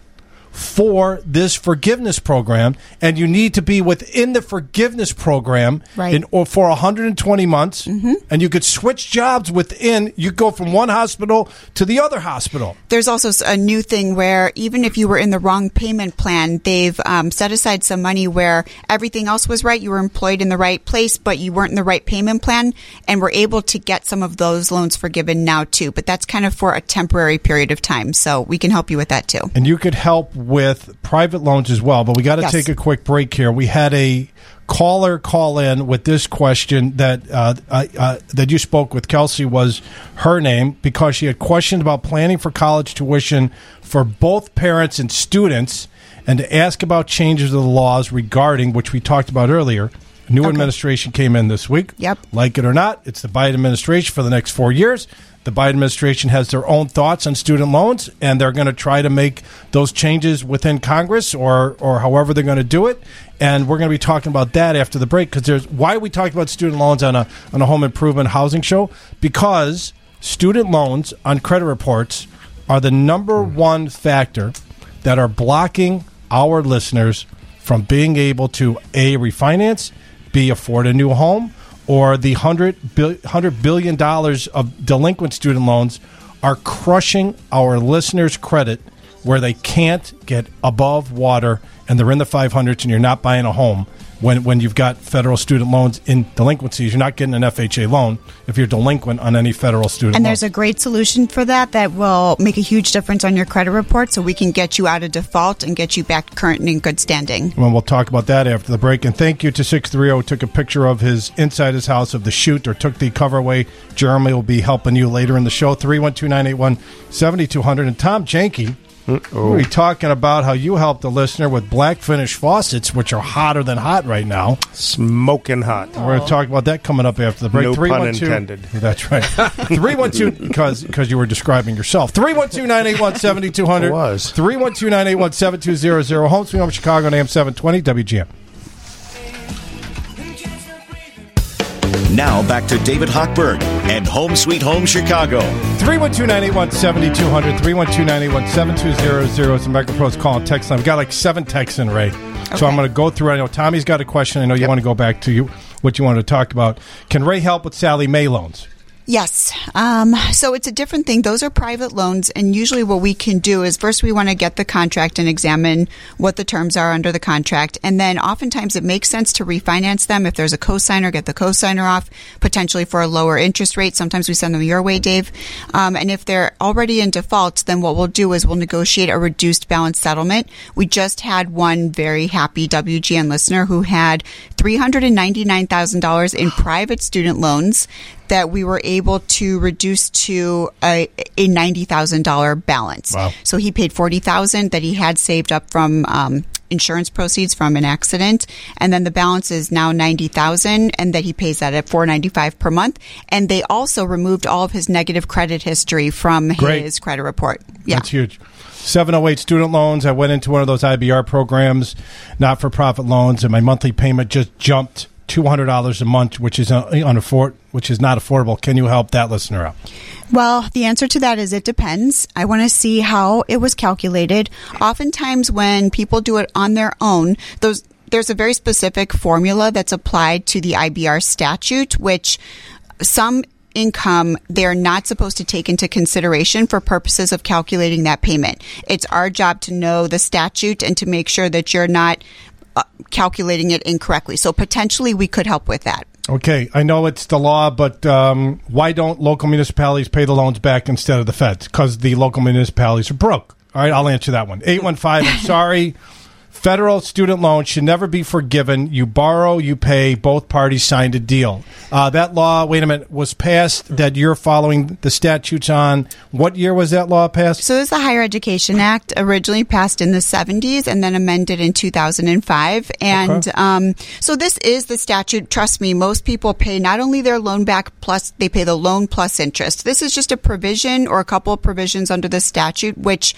for this forgiveness program, and you need to be within the forgiveness program Right. in, or for one hundred twenty months, Mm-hmm. and you could switch jobs within. You go from one hospital to the other hospital. There's also a new thing where even if you were in the wrong payment plan, they've um, set aside some money where everything else was right. You were employed in the right place, but you weren't in the right payment plan, and we're able to get some of those loans forgiven now too. But that's kind of for a temporary period of time, so we can help you with that too. And you could help with private loans as well. But we got to Yes. take a quick break here. We had a caller call in with this question that uh, uh, uh, that you spoke with. Kelsey was her name, because she had questions about planning for college tuition for both parents and students, and to ask about changes to the laws regarding, which we talked about earlier. A new Okay. administration came in this week. Yep. Like it or not, it's the Biden administration for the next four years. The Biden administration has their own thoughts on student loans, and they're going to try to make those changes within Congress or or however they're going to do it. And we're going to be talking about that after the break, because there's why we talked about student loans on a on a home improvement housing show, because student loans on credit reports are the number one factor that are blocking our listeners from being able to A, refinance, B, afford a new home, or the one hundred billion dollars of delinquent student loans are crushing our listeners' credit, where they can't get above water and they're in the five hundreds and you're not buying a home. When when you've got federal student loans in delinquencies, you're not getting an F H A loan if you're delinquent on any federal student And loan. there's a great solution for that that will make a huge difference on your credit report, so we can get you out of default and get you back current and in good standing. Well, we'll talk about that after the break. And thank you to six three zero who took a picture of his inside his house of the chute, or took the cover away. Jeremy will be helping you later in the show. three one two, nine eight one, seven two zero zero. And Tom Janke, we'll be talking about how you helped the listener with black finish faucets, which are hotter than hot right now. Smoking hot. We're going to talk about that coming up after the break. No three pun one two intended. That's right. three one two, because because you were describing yourself. three one two, nine eight one, seven two zero zero. I was. three one two, nine eight one, seven two zero zero. Home Sweet Home Chicago on A M seven twenty W G M. Now back to David Hochberg and Home Sweet Home Chicago. three one two, nine eight one, seven two zero zero. three one two, nine eight one, seven two zero zero is the MegaPro's call and text line. We've got like seven texts in, Ray. Okay. So I'm going to go through. I know Tommy's got a question. I know you Yep. want to go back to you what you wanted to talk about. Can Ray help with Sally Mae loans? Yes. Um, so it's a different thing. Those are private loans, and usually what we can do is first we want to get the contract and examine what the terms are under the contract, and then oftentimes it makes sense to refinance them. If there's a cosigner, get the cosigner off, potentially for a lower interest rate. Sometimes we send them your way, Dave. Um, and if they're already in default, then what we'll do is we'll negotiate a reduced balance settlement. We just had one very happy W G N listener who had three hundred ninety-nine thousand dollars in private student loans that we were able to reduce to a, a ninety thousand dollars balance. Wow. So he paid forty thousand dollars that he had saved up from um, insurance proceeds from an accident, and then the balance is now ninety thousand dollars, and that he pays that at four hundred ninety-five dollars per month. And they also removed all of his negative credit history from Great. his credit report. Yeah. That's huge. seven oh eight student loans. I went into one of those I B R programs, not-for-profit loans, and my monthly payment just jumped two hundred dollars a month, which is uh, unafford- which is not affordable. Can you help that listener out? Well, the answer to that is it depends. I want to see how it was calculated. Oftentimes when people do it on their own, those there's a very specific formula that's applied to the I B R statute, which some income they're not supposed to take into consideration for purposes of calculating that payment. It's our job to know the statute and to make sure that you're not uh, calculating it incorrectly. So potentially we could help with that. Okay, I know it's the law, but um, why don't local municipalities pay the loans back instead of the feds? Because the local municipalities are broke. All right, I'll answer that one. eight one five, I'm sorry. Federal student loans should never be forgiven. You borrow, you pay. Both parties signed a deal. Uh, that law, wait a minute, was passed that you're following the statutes on. What year was that law passed? So this is the Higher Education Act, originally passed in the seventies and then amended in two thousand five. And Okay. um, so this is the statute. Trust me, most people pay not only their loan back, plus they pay the loan plus interest. This is just a provision or a couple of provisions under the statute, which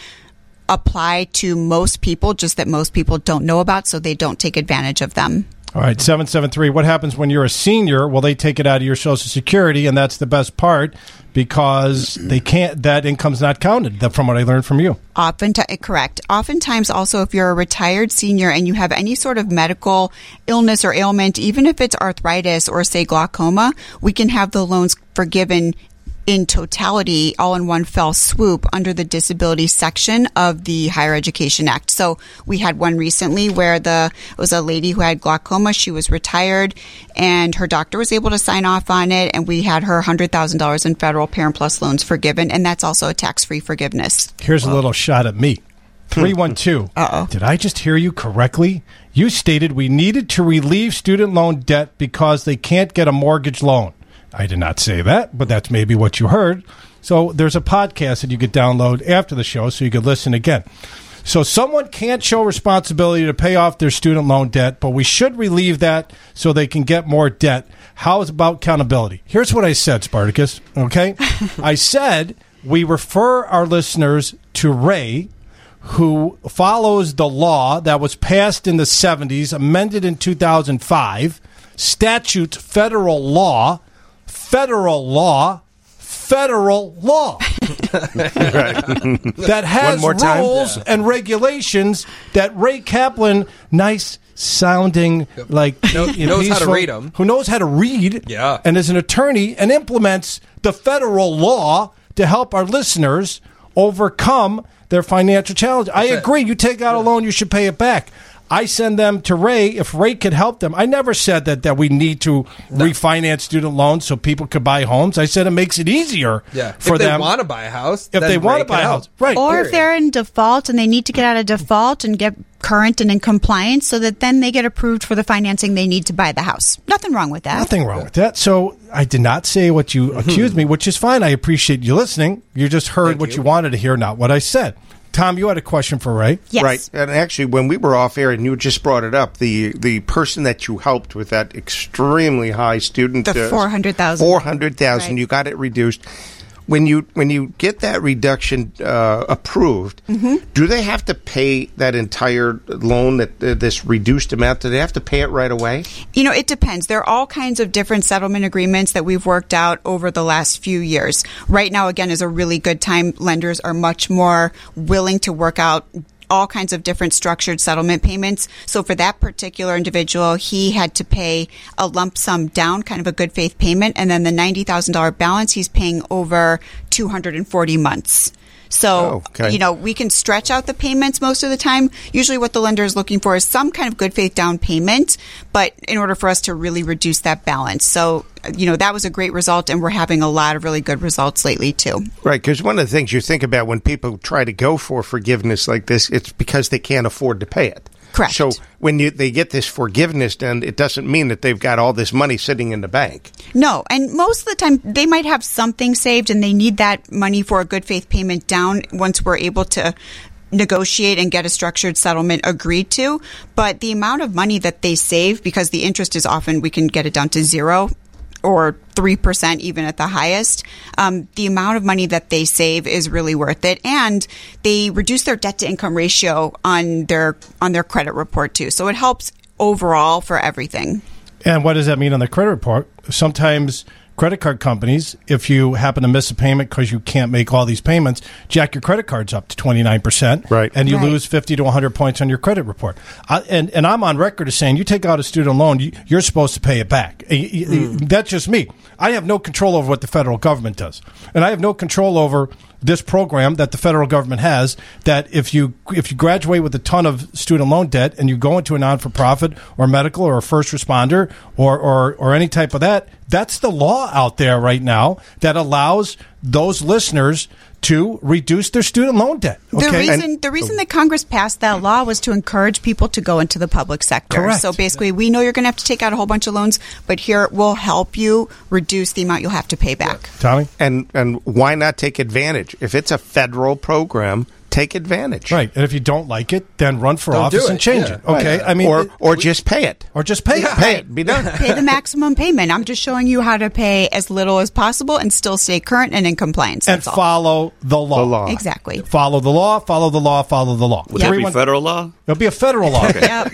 apply to most people, just that most people don't know about, so they don't take advantage of them. All right, seven seven three. What happens when you're a senior? Well, they take it out of your Social Security, and that's the best part because they can't. That income's not counted. That from what I learned from you. Often, correct. Oftentimes, also, if you're a retired senior and you have any sort of medical illness or ailment, even if it's arthritis or say glaucoma, we can have the loans forgiven in totality, all in one fell swoop under the disability section of the Higher Education Act. So we had one recently where the it was a lady who had glaucoma. She was retired, and her doctor was able to sign off on it, and we had her one hundred thousand dollars in federal Parent Plus loans forgiven, and that's also a tax-free forgiveness. Here's a little shot at me. three one two. Uh-oh. Did I just hear you correctly? You stated we needed to relieve student loan debt because they can't get a mortgage loan. I did not say that, but that's maybe what you heard. So there's a podcast that you could download after the show so you could listen again. So someone can't show responsibility to pay off their student loan debt, but we should relieve that so they can get more debt. How is about accountability? Here's what I said, Spartacus, okay? I said we refer our listeners to Ray, who follows the law that was passed in the seventies, amended in two thousand five, statute, federal law, federal law, federal law that has One more time? rules Yeah. and regulations that Ray Kaplan, nice sounding, like Know- you know, knows how to peaceful, read 'em. who knows how to read, Yeah. and is an attorney and implements the federal law to help our listeners overcome their financial challenge. I it. agree. You take out a loan, you should pay it back. I send them to Ray if Ray could help them. I never said that, that we need to refinance student loans so people could buy homes. I said it makes it easier Yeah. for if they them. want to buy a house, If then they want Ray to buy a can house. help. Right. Or Period. if they're in default and they need to get out of default and get current and in compliance so that then they get approved for the financing they need to buy the house. Nothing wrong with that. Nothing wrong with that. So I did not say what you accused me, which is fine. I appreciate you listening. You just heard Thank what you. you wanted to hear, not what I said. Tom, you had a question for Ray. Yes. Right. And actually, when we were off air and you just brought it up, the, the person that you helped with that extremely high student... The four hundred thousand. four hundred thousand Right. You got it reduced. When you when you get that reduction uh, approved, Mm-hmm. do they have to pay that entire loan, that uh, this reduced amount? Do they have to pay it right away? You know, it depends. There are all kinds of different settlement agreements that we've worked out over the last few years. Right now, again, is a really good time. Lenders are much more willing to work out all kinds of different structured settlement payments. So for that particular individual, he had to pay a lump sum down, kind of a good faith payment, and then the ninety thousand dollars balance he's paying over two hundred forty months. So, Oh, okay. you know, we can stretch out the payments most of the time. Usually what the lender is looking for is some kind of good faith down payment, but in order for us to really reduce that balance. So, you know, that was a great result, and we're having a lot of really good results lately, too. Right, because one of the things you think about when people try to go for forgiveness like this, it's because they can't afford to pay it. Correct. So when you, they get this forgiveness done, it doesn't mean that they've got all this money sitting in the bank. No, and most of the time they might have something saved and they need that money for a good faith payment down once we're able to negotiate and get a structured settlement agreed to. But the amount of money that they save, because the interest is often, we can get it down to zero or three percent even at the highest, um, the amount of money that they save is really worth it. And they reduce their debt to income ratio on their on their credit report too. So it helps overall for everything. And what does that mean on the credit report? Sometimes credit card companies, if you happen to miss a payment because you can't make all these payments, jack your credit cards up to twenty-nine percent. Right. And you Right. lose fifty to one hundred points on your credit report. I, and, and I'm on record as saying you take out a student loan, you, you're supposed to pay it back. Mm. That's just me. I have no control over what the federal government does. And I have no control over this program that the federal government has, that if you if you graduate with a ton of student loan debt and you go into a non-for-profit or medical or a first responder or, or, or any type of that, that's the law out there right now that allows those listeners to reduce their student loan debt. Okay? The reason And- the reason that Congress passed that law was to encourage people to go into the public sector. Correct. So basically, we know you're going to have to take out a whole bunch of loans, but here we'll help you reduce the amount you'll have to pay back. Tommy? And and why not take advantage? If it's a federal program, take advantage. Right. And if you don't like it, then run for Don't office do and it. change Yeah. it. Okay? Right. I mean, or it- or just pay it. or just pay it. Pay it. Be done. Pay the maximum payment. I'm just showing you how to pay as little as possible and still stay current and in compliance. And That's all. follow the law. The law. Exactly. Follow the law, follow the law, follow the law. Would that be Everyone- federal law? It'll be a federal law. Yep.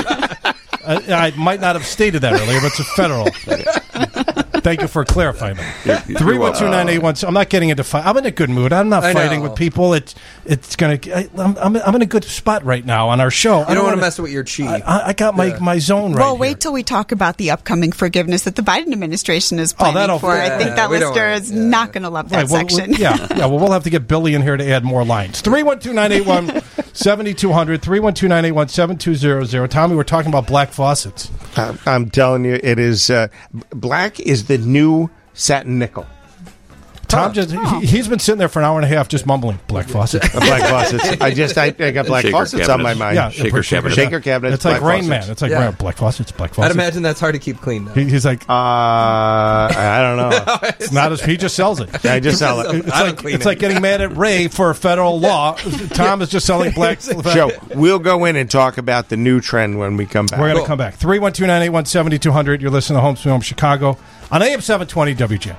I, I might not have stated that earlier, but it's a federal. Thank you for clarifying that. Three one two nine eight one. I'm not getting into fight. I'm in a good mood. I'm not I fighting know. with people. It's it's gonna. I, I'm, I'm I'm in a good spot right now on our show. You don't want to mess with your chi. I, I got my, Yeah. my zone right. Well, here. wait till we talk about the upcoming forgiveness that the Biden administration is Oh, planning that'll- for. yeah, I think that we don't listener want- is yeah. not going to love that Right, well, section. well, yeah, yeah. Well, we'll have to get Billy in here to add more lines. Three one two nine eight one seventy two hundred. Three one two nine eight one seven two zero zero. Tommy, we're talking about black faucets. I'm, I'm telling you, it is uh, black is the new satin nickel. Tom just he, he's been sitting there for an hour and a half just mumbling black faucets. Uh, black faucets. I just I, I got black Shaker faucets on my cabinets. mind. Yeah, Shaker cabinet. Shaker cabinets. It's like black Rain Man. faucets. It's like Yeah. Rain- black faucets, black I'd faucets. imagine that's hard to keep clean, though. He, he's like, Uh, I don't know. it's not as he just sells it. I just sell it. It's I don't like clean it's it. like getting mad at Ray for a federal law. Tom is just selling black. Joe, we'll go in and talk about the new trend when we come back. We're going to Cool. come back. three one two nine eight one seven two zero zero. You're listening to Home Sweet Home Chicago on A M seven twenty W J.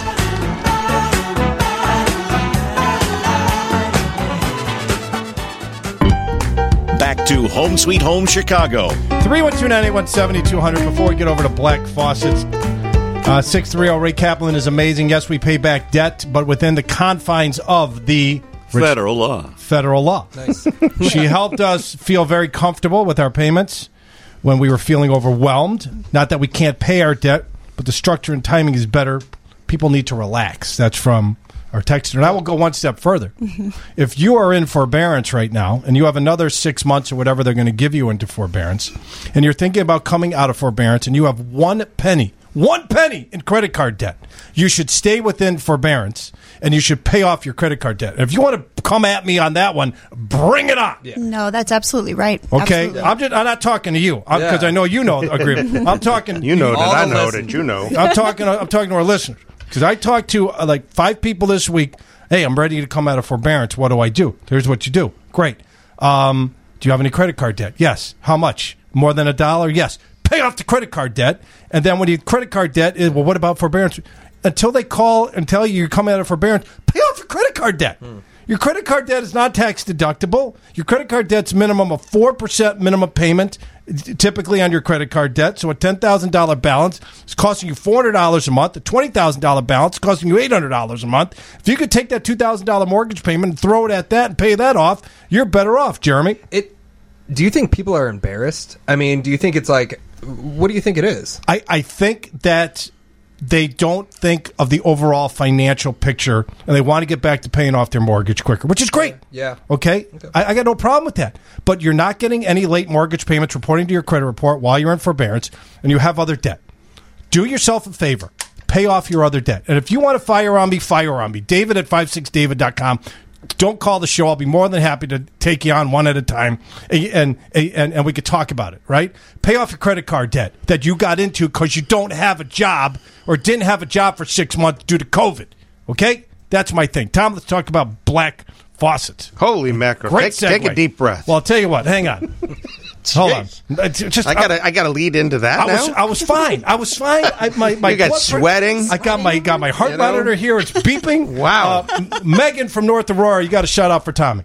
Back to Home Sweet Home Chicago. three one two nine eight one seven two zero zero. Before we get over to black faucets, uh, six three zero Ray Kaplan is amazing. Yes, we pay back debt, but within the confines of the Federal law. federal law. Nice. She helped us feel very comfortable with our payments when we were feeling overwhelmed. Not that we can't pay our debt, but the structure and timing is better. People need to relax. That's from our texter. And I will go one step further. If you are in forbearance right now and you have another six months or whatever they're going to give you into forbearance, and you're thinking about coming out of forbearance and you have one penny, one penny in credit card debt, you should stay within forbearance and you should pay off your credit card debt. If you want to come at me on that one, bring it on. No, that's absolutely right. Okay, Absolutely. I'm just I'm not talking to you because Yeah. I know you know agree. I'm talking You know that All I the know lessons. that you know. I'm talking I'm talking to our listeners because I talked to uh, like five people this week. Hey, I'm ready to come out of forbearance. What do I do? Here's what you do. Great. Um, do you have any credit card debt? Yes. How much? More than a dollar? Yes. Pay off the credit card debt, and then when you credit card debt is well, what about forbearance? Until they call and tell you you're coming out of forbearance, pay off your credit card debt. Your credit card debt is not tax deductible. Your credit card debt's minimum of four percent minimum payment, typically on your credit card debt. So a ten thousand dollars balance is costing you four hundred dollars a month. A twenty thousand dollars balance is costing you eight hundred dollars a month. If you could take that two thousand dollars mortgage payment and throw it at that and pay that off, you're better off, Jeremy. It. Do you think people are embarrassed? I mean, do you think it's like, what do you think it is? I, I think that they don't think of the overall financial picture, and they want to get back to paying off their mortgage quicker, which is great. Yeah. Okay? okay. I, I got no problem with that. But you're not getting any late mortgage payments reporting to your credit report while you're in forbearance, and you have other debt. Do yourself a favor. Pay off your other debt. And if you want to fire on me, fire on me. David at five six david dot com. Don't call the show. I'll be more than happy to take you on one at a time, and and, and, and we could talk about it, right? Pay off your credit card debt that you got into because you don't have a job or didn't have a job for six months due to COVID, okay? That's my thing. Tom, let's talk about black faucets. Holy mackerel. Great take, take a deep breath. Well, I'll tell you what. Hang on. Hold on. Just, I got I got to lead into that I now? Was, I was fine. I was fine. I, my, my you got sweating? I got my got my heart you know? monitor here. It's beeping. Wow. Uh, Megan from North Aurora, you got to shut up for Tommy.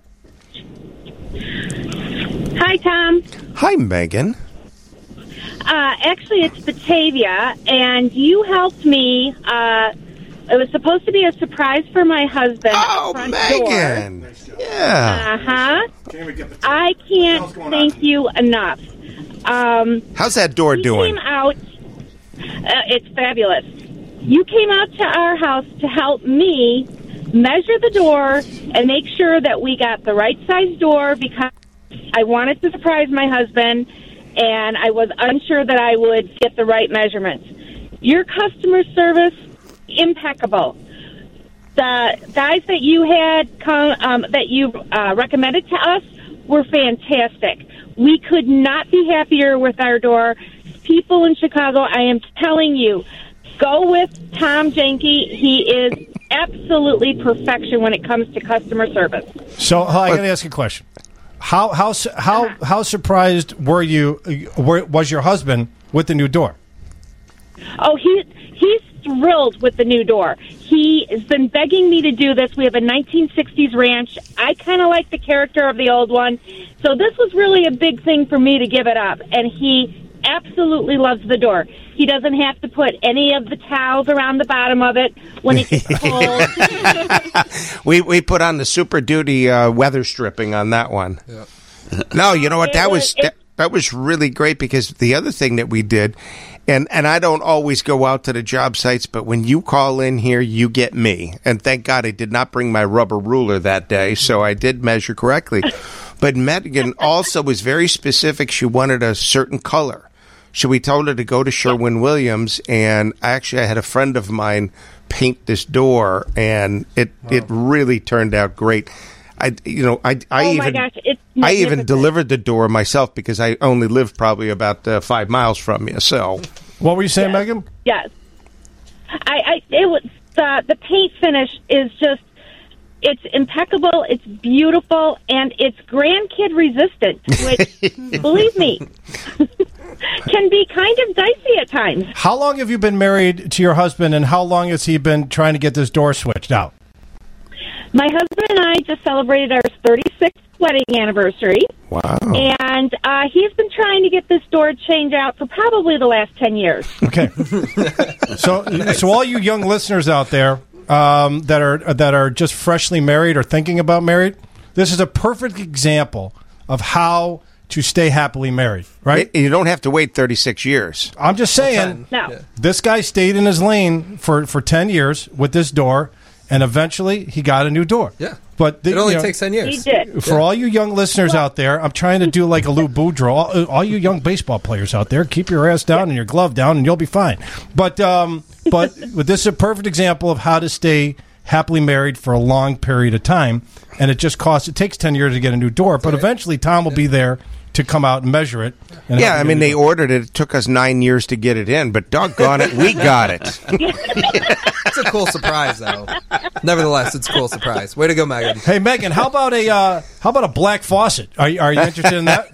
Hi, Tom. Hi, Megan. Uh, actually, it's Batavia, and you helped me. Uh, it was supposed to be a surprise for my husband. Oh, at the front Megan. Door. Yeah. Uh-huh. I can't thank on? you enough. Um, How's that door he doing? Came out. Uh, it's fabulous. You came out to our house to help me measure the door and make sure that we got the right size door because I wanted to surprise my husband, and I was unsure that I would get the right measurements. Your customer service, impeccable. The guys that you had come, um, that you uh, recommended to us were fantastic. We could not be happier with our door. People in Chicago, I am telling you, go with Tom Jenke. He is absolutely perfection when it comes to customer service. So uh, I got to ask you a question. How how how how surprised were you? Were, was your husband with the new door? Oh, he he's thrilled with the new door. He has been begging me to do this. We have a nineteen sixties ranch. I kind of like the character of the old one. So this was really a big thing for me to give it up. And he absolutely loves the door. He doesn't have to put any of the towels around the bottom of it when it gets cold. we we put on the Super Duty uh, weather stripping on that one. Yep. No, you know what? It That was, was that, that was really great because the other thing that we did, and, and I don't always go out to the job sites, but when you call in here, you get me. And thank God I did not bring my rubber ruler that day, so I did measure correctly. But Megan also was very specific. She wanted a certain color. So we told her to go to Sherwin-Williams, and actually I had a friend of mine paint this door, and it, wow. it really turned out great. I, you know, I, I oh even, my gosh, it's I even delivered the door myself because I only live probably about uh, five miles from you. So, what were you saying, yes. Megan? Yes, I, I it was the the paint finish is just it's impeccable, it's beautiful, and it's grandkid resistant, which believe me. Can be kind of dicey at times. How long have you been married to your husband, and how long has he been trying to get this door switched out? My husband and I just celebrated our thirty-sixth wedding anniversary. Wow. And uh, he's been trying to get this door changed out for probably the last ten years. Okay. so, so all you young listeners out there um, that are that are just freshly married or thinking about married, this is a perfect example of how to stay happily married, right? You don't have to wait thirty-six years. I'm just saying, no. This guy stayed in his lane for, for ten years with this door, and eventually he got a new door. Yeah. But the, it only you know, takes ten years. He did. For yeah. all you young listeners out there, I'm trying to do like a Lou Boudreaux. All, all you young baseball players out there, keep your ass down and your glove down, and you'll be fine. But um, but this is a perfect example of how to stay happily married for a long period of time, and it just costs. It takes ten years to get a new door, but eventually Tom will be there to come out and measure it. And yeah, I mean, they ordered it. It took us nine years to get it in, but doggone it, we got it. It's a cool surprise, though. Nevertheless, it's a cool surprise. Way to go, Megan. Hey, Megan, how about a uh, how about a black faucet? Are you, are you interested in that?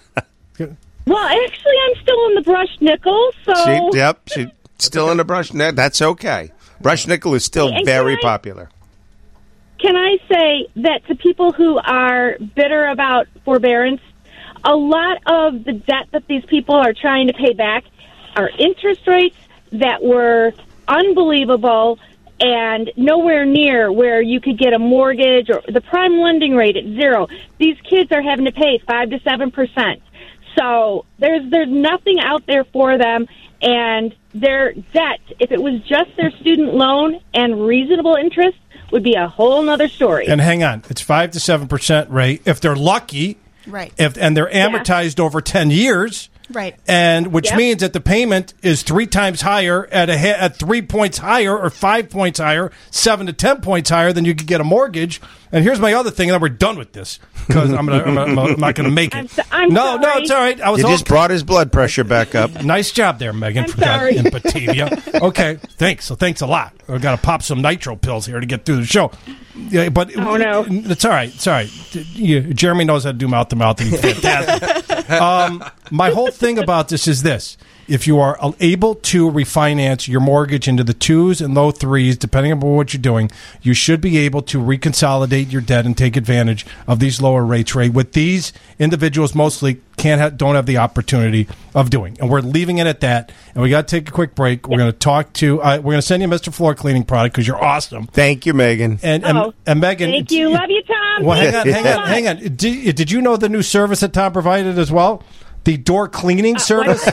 Well, actually, I'm still in the brushed nickel, so... She, yep, she's still in the brushed nickel. That's okay. Brushed nickel is still And very I, popular. can I say that to people who are bitter about forbearance, a lot of the debt that these people are trying to pay back are interest rates that were unbelievable and nowhere near where you could get a mortgage or the prime lending rate at zero. These kids are having to pay five to seven percent. So there's there's nothing out there for them, and their debt, if it was just their student loan and reasonable interest, would be a whole nother story. And hang on, it's five to seven percent rate if they're lucky, right? If and they're amortized yeah. over ten years. Right. And which yep. means that the payment is three times higher at a at three points higher or five points higher, seven to ten points higher than you could get a mortgage. And here's my other thing, and then we're done with this because I'm, gonna, I'm, I'm, I'm not going to make it. I'm, so, I'm no, sorry. no, it's all right. I was you all, just brought his blood pressure back up. Nice job there, Megan. I'm for that sorry. in Batavia. Okay, thanks. So thanks a lot. I've got to pop some nitro pills here to get through the show. Yeah, but oh no, it's all right. It's all right. You, Jeremy knows how to do mouth to mouth, and he's fantastic. um, my whole thing about this is this: if you are able to refinance your mortgage into the twos and low threes, depending on what you're doing, you should be able to reconsolidate your debt and take advantage of these lower rates. Right? With these individuals, mostly can't have, don't have the opportunity of doing, and we're leaving it at that. And we got to take a quick break. We're going to talk to. Uh, we're going to send you Mister Floor Cleaning product because you're awesome. Thank you, Megan. And and, oh, and Megan, thank you. Love you, Tom. Well, hang on, Thank hang you on, so hang on. Did, did you know the new service that Tom provided as well? The door cleaning Uh, service.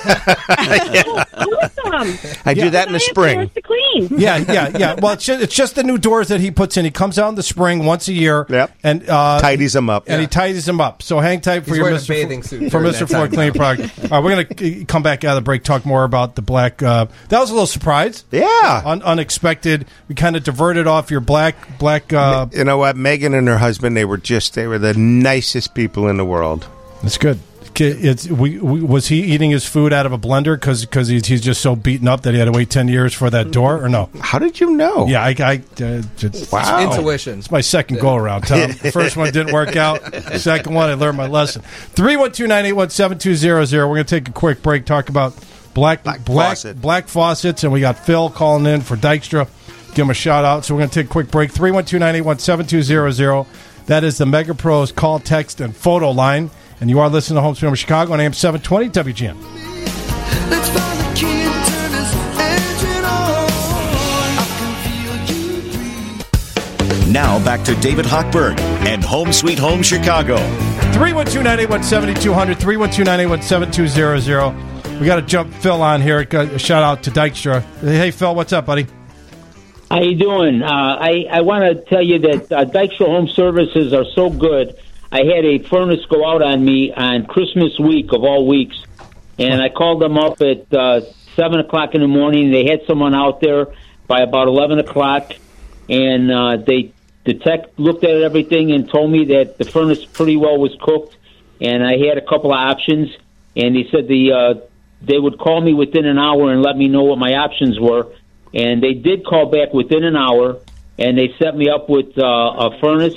Oh, awesome. I do that in the I have spring. doors to clean. Yeah, yeah, yeah. Well, it's just, it's just the new doors that he puts in. He comes out in the spring once a year. Yep. And uh, tidies them up. And Yeah. he tidies them up. So hang tight for He's your wearing a Mister bathing F- suit for during Mister that Floor time. Cleaning product. All right, we're going to come back out of the break, talk more about the black. Uh, that was a little surprise. Yeah. Un- unexpected. We kind of diverted off your black black. Uh, You know what? Megan and her husband, they were just, they were the nicest people in the world. That's good. It's, we, we, was he eating his food out of a blender because he's, he's just so beaten up that he had to wait ten years for that door, or no? How did you know? Yeah, I, I uh, just, Wow. Intuition. It's my second go around, Tom. The first one didn't work out. The second one, I learned my lesson. three one two, nine eight one, seven two zero zero. We're going to take a quick break, talk about black Black black, faucet. black faucets, and we got Phil calling in for Dykstra. Give him a shout out. So we're going to take a quick break. three one two, nine eight one, seven two zero zero. That is the Mega Pros call, text, and photo line. And you are listening to Home Sweet Home Chicago on A M seven twenty W G N. Let's find the key and turn this engine on. I can feel you breathe. Now back to David Hochberg and Home Sweet Home Chicago. three one two, nine eight one, seven two zero zero, three one two, nine eight one, seven two zero zero. We got to jump Phil on here. A shout out to Dykstra. Hey, Phil, what's up, buddy? How you doing? Uh, I, I want to tell you that uh, Dykstra Home Services are so good. I had a furnace go out on me on Christmas week of all weeks, and I called them up at uh, seven o'clock in the morning. They had someone out there by about eleven o'clock, and uh, they the tech looked at everything and told me that the furnace pretty well was cooked, and I had a couple of options, and he said the uh, they would call me within an hour and let me know what my options were, and they did call back within an hour, and they set me up with uh, a furnace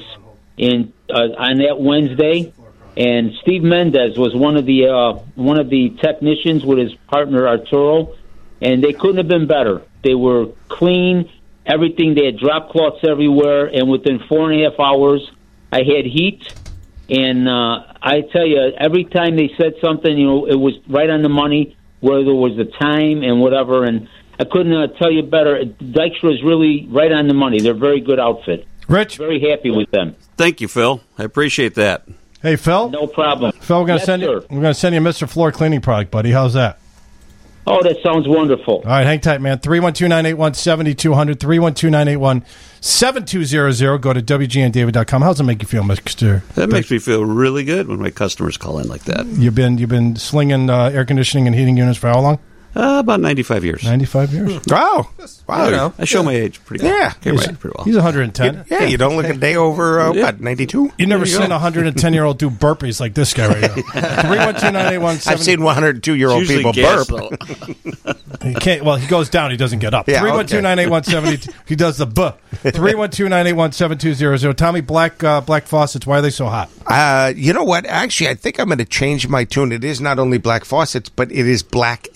in uh, on that Wednesday, and Steve Mendez was one of the uh, one of the technicians with his partner Arturo, and they couldn't have been better. They were clean, everything. They had drop cloths everywhere, and within four and a half hours, I had heat. And uh, I tell you, every time they said something, you know, it was right on the money, whether it was the time and whatever. And I couldn't uh, tell you better. Dykstra is really right on the money. They're a very good outfit. Rich, very happy with them. Thank you, Phil. I appreciate that. Hey, Phil. No problem. Phil, we're going to Yes, send you. sir. We're going to send you a Mister Floor Cleaning product, buddy. How's that? Oh, that sounds wonderful. All right, hang tight, man. three one two, nine eight one, seven two zero zero, three one two, nine eight one, seven two zero zero. Go to W G N David dot com. How does it make you feel, Mister That makes me feel really good when my customers call in like that. You've been you've been slinging uh, air conditioning and heating units for how long? Uh, about ninety-five years. ninety-five years. Wow. Wow. You know. I show my age pretty good. Yeah. Can't He's, write pretty well. he's one hundred ten. Yeah, you don't look a day over, uh, Yeah. what, ninety-two? You never There you seen go. a one hundred ten-year-old do burpees like this guy right now. three one two, nine eight one, seven I've seen one hundred two-year-old It's usually people gas, burp. though. He can't. Well, he goes down. He doesn't get up. Yeah, Three one two nine eight one seven. He does the buh. Three one two nine eight one seven two zero zero. Tommy, black uh, black faucets. Why are they so hot? Uh, you know what? Actually, I think I'm going to change my tune. It is not only black faucets, but it is black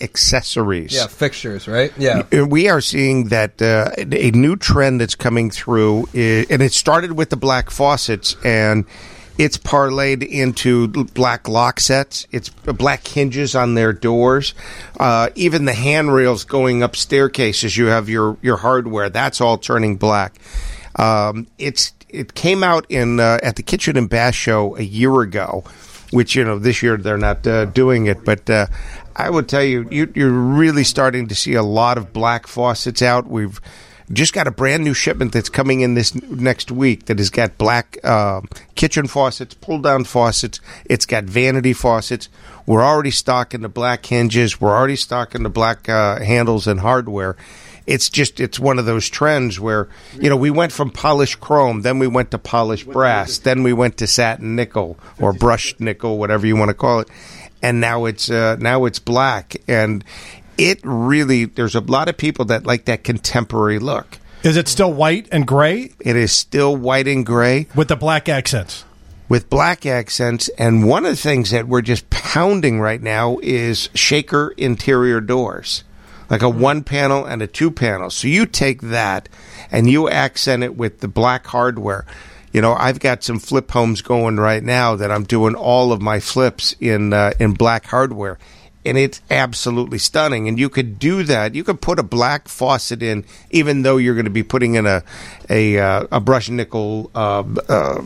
accessories. Yeah, fixtures, right? Yeah. We are seeing that uh, a new trend that's coming through, is, and it started with the black faucets, and it's parlayed into black lock sets. It's black hinges on their doors. Uh, even the handrails going up staircases, you have your, your hardware. That's all turning black. Um, it's it came out in uh, at the Kitchen and Bath Show a year ago, which, you know, this year they're not uh, doing it. But uh, I would tell you, you, you're really starting to see a lot of black faucets out. We've just got a brand new shipment that's coming in this next week that has got black uh, kitchen faucets, pull-down faucets. It's got vanity faucets. We're already stocking the black hinges. We're already stocking the black uh, handles and hardware. It's just, it's one of those trends where, you know, we went from polished chrome, then we went to polished brass, then we went to satin nickel or brushed nickel, whatever you want to call it. And now it's, uh, now it's black. And it really, there's a lot of people that like that contemporary look. Is it still white and gray? It is still white and gray. With the black accents. With black accents. And one of the things that we're just pounding right now is shaker interior doors. Like a one panel and a two panel. So you take that and you accent it with the black hardware. You know, I've got some flip homes going right now that I'm doing all of my flips in uh, in black hardware. And it's absolutely stunning. And you could do that. You could put a black faucet in, even though you're going to be putting in a a, uh, a brushed nickel uh, uh,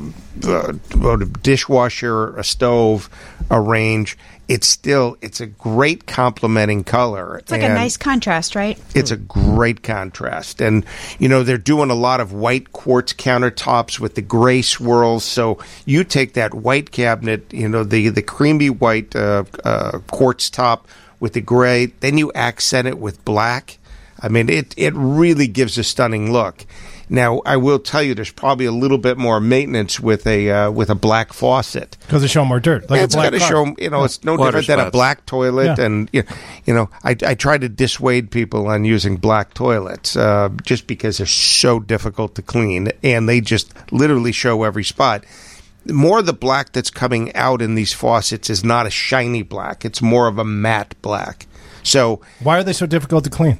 uh, dishwasher, a stove, a range. It's still, it's a great complementing color. It's like and a nice contrast, right? It's a great contrast. And, you know, they're doing a lot of white quartz countertops with the gray swirls. So you take that white cabinet, you know, the, the creamy white uh, uh, quartz top with the gray, then you accent it with black. I mean, it, it really gives a stunning look. Now, I will tell you, there's probably a little bit more maintenance with a uh, with a black faucet because they show more dirt. Like yeah, a it's black got to show, you know, yeah. It's no Water different spots. than a black toilet. Yeah. And you know, I, I try to dissuade people on using black toilets uh, just because they're so difficult to clean, and they just literally show every spot. More of the black that's coming out in these faucets is not a shiny black; it's more of a matte black. So, why are they so difficult to clean?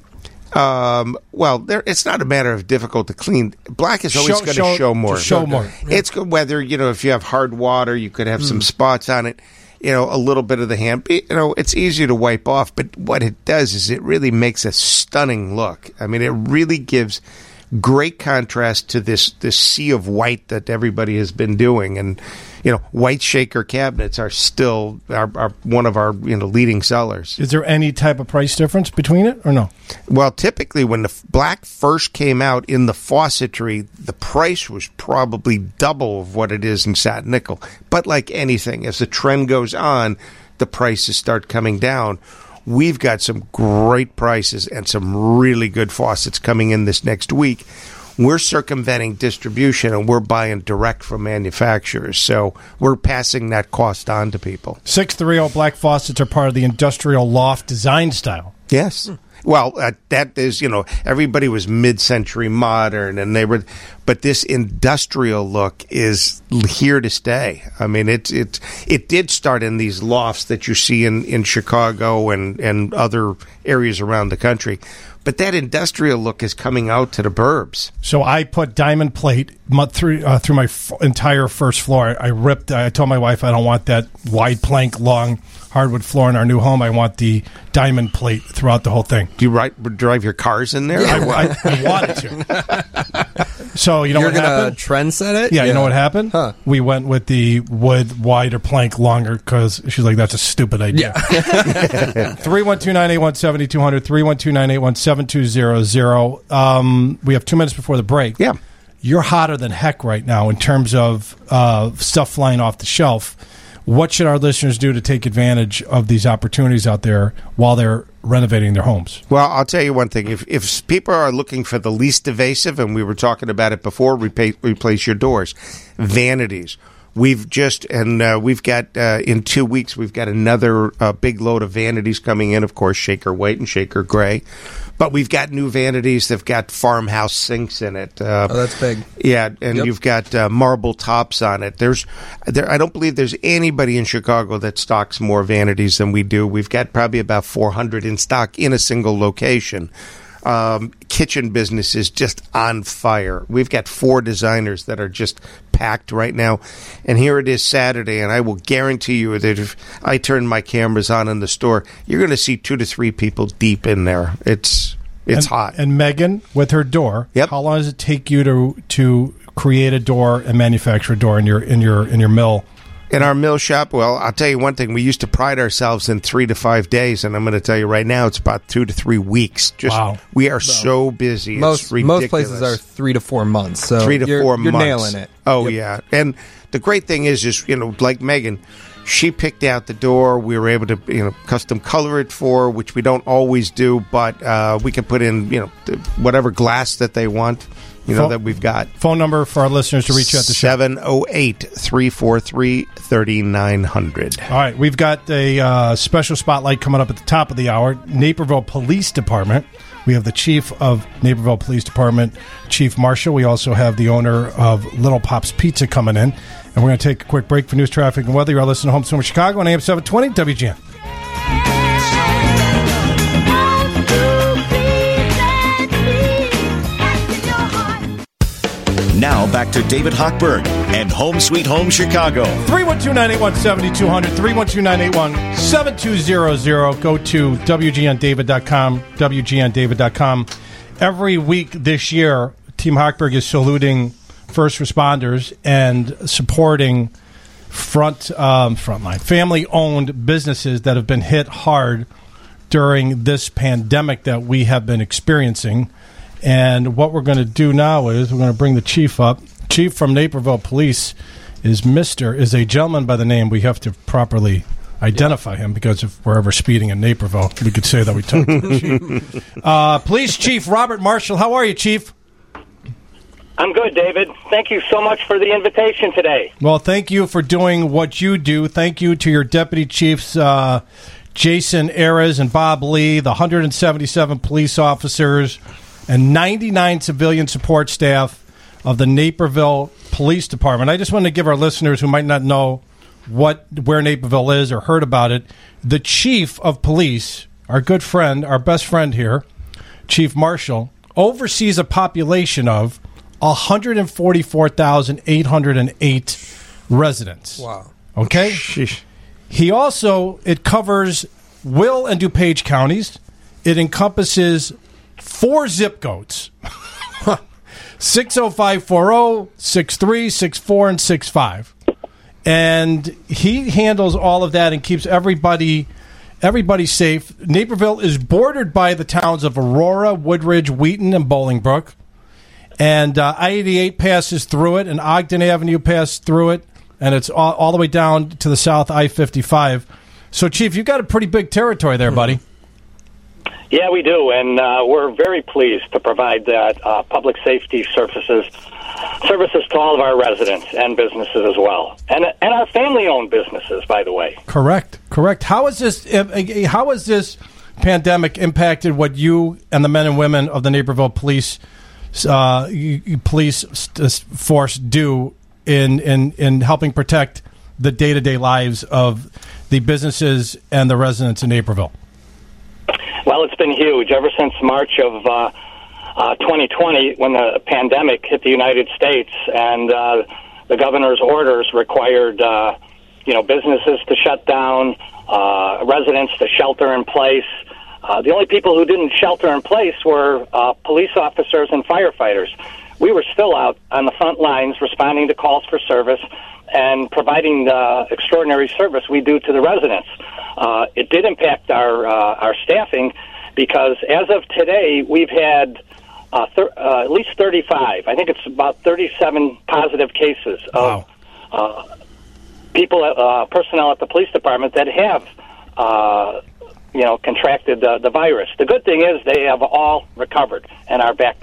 Um, well, there, it's not a matter of difficult to clean. Black is always Show- going to show- show more. show more. Yeah. It's good whether, you know, if you have hard water, you could have some spots on it, you know, a little bit of the hand. You know, it's easy to wipe off, but what it does is it really makes a stunning look. I mean, it really gives great contrast to this, this sea of white that everybody has been doing. And, you know, white shaker cabinets are still are, are one of our, you know, leading sellers. Is there any type of price difference between it or no? Well, typically when the f- black first came out in the faucetry, the price was probably double of what it is in satin nickel. But like anything, as the trend goes on, the prices start coming down. We've got some great prices and some really good faucets coming in this next week. We're circumventing distribution and we're buying direct from manufacturers. So we're passing that cost on to people. six thirty black faucets are part of the industrial loft design style. Yes. Well, uh, that is, you know, everybody was mid-century modern, and they were, but this industrial look is here to stay. I mean, it it it did start in these lofts that you see in, in Chicago and, and other areas around the country. But that industrial look is coming out to the burbs. So I put diamond plate through uh, through my f- entire first floor. I ripped. I told my wife I don't want that wide plank, long hardwood floor in our new home. I want the diamond plate throughout the whole thing. Do you right, drive your cars in there? I, I, I wanted to. So you know You're what gonna happened? trend set it? Yeah, Yeah. you know what happened? Huh. We went with the wood wider plank longer because she's like, that's a stupid idea. three one two, nine eight one, seven two zero zero, three one two, nine eight one, seven two zero zero. Um, we have two minutes before the break. Yeah. You're hotter than heck right now in terms of uh, stuff flying off the shelf. What should our listeners do to take advantage of these opportunities out there while they're renovating their homes? Well, I'll tell you one thing. If if people are looking for the least evasive, and we were talking about it before, replace, replace your doors, vanities. We've just, and uh, we've got, uh, in two weeks, we've got another uh, big load of vanities coming in, of course, Shaker White and Shaker Gray. But we've got new vanities that've got farmhouse sinks in it. Uh, oh, that's big. Yeah, and Yep. you've got uh, marble tops on it. There's, there, I don't believe there's anybody in Chicago that stocks more vanities than we do. We've got probably about four hundred in stock in a single location. Um, kitchen business is just on fire. We've got four designers that are just packed right now. And here it is Saturday, and I will guarantee you that if I turn my cameras on in the store, you're going to see two to three people deep in there. It's it's and, hot. And Megan, with her door, yep. how long does it take you to to create a door and manufacture a door in your in your in your mill? In our mill shop, well, I'll tell you one thing. We used to pride ourselves in three to five days, and I'm going to tell you right now, it's about two to three weeks. Just wow. We are so busy. Most it's ridiculous. most places are three to four months. So three to you're, four you're months. nailing it. Oh, Yep. yeah. And the great thing is, is, you know, like Megan, she picked out the door. We were able to, you know, custom color it for, which we don't always do, but uh, we can put in, you know, th- whatever glass that they want. You know, phone, that we've got. Phone number for our listeners to reach out to seven oh eight, three four three, three nine hundred. All right, we've got a uh, special spotlight coming up at the top of the hour. Naperville Police Department. We have the chief of Naperville Police Department, Chief Marshall. We also have the owner of Little Pop's Pizza coming in. And we're going to take a quick break for news, traffic, and weather. You're listening to Home Swim Chicago on A M seven twenty W G N. Now back to David Hochberg and Home Sweet Home Chicago. three one two, nine eight one, seven two zero zero, three one two, nine eight one, seven two zero zero. Go to W G N David dot com, W G N David dot com. Every week this year, Team Hochberg is saluting first responders and supporting front um, frontline, family-owned businesses that have been hit hard during this pandemic that we have been experiencing. And what we're going to do now is we're going to bring the chief up. Chief from Naperville Police is Mister is a gentleman by the name. We have to properly identify him because if we're ever speeding in Naperville, we could say that we talked to the chief. Uh, Police Chief Robert Marshall, how are you, Chief? I'm good, David. Thank you so much for the invitation today. Well, thank you for doing what you do. Thank you to your deputy chiefs, uh, Jason Ayres and Bob Lee, the one hundred seventy-seven police officers, and ninety-nine civilian support staff of the Naperville Police Department. I just want to give our listeners who might not know what where Naperville is or heard about it, the chief of police, our good friend, our best friend here, Chief Marshall, oversees a population of one hundred forty-four thousand eight hundred eight residents. Wow. Okay? Sheesh. He also, it covers Will and DuPage counties. It encompasses four zip codes. six oh five four oh, six three six four, and six five. And he handles all of that and keeps everybody everybody safe. Naperville is bordered by the towns of Aurora, Woodridge, Wheaton, and Bolingbrook. And uh, I eighty-eight passes through it, and Ogden Avenue passes through it, and it's all, all the way down to the south I fifty-five. So, Chief, you've got a pretty big territory there, buddy. Yeah, we do, and uh, we're very pleased to provide that uh, public safety services services to all of our residents and businesses as well, and and our family-owned businesses, by the way. Correct, correct. How is this? How has this pandemic impacted what you and the men and women of the Naperville Police uh, police force do in in in helping protect the day-to-day lives of the businesses and the residents in Naperville? Well, it's been huge ever since March of uh, uh, twenty twenty, when the pandemic hit the United States, and uh, the governor's orders required, uh, you know, businesses to shut down, uh, residents to shelter in place. Uh, the only people who didn't shelter in place were uh, police officers and firefighters. We were still out on the front lines responding to calls for service and providing the extraordinary service we do to the residents. Uh, it did impact our uh, our staffing because as of today, we've had uh, thir- uh, at least thirty-five. I think it's about thirty-seven positive cases of wow. uh, people, uh, personnel at the police department that have, uh, you know, contracted the, the virus. The good thing is they have all recovered and are back to work.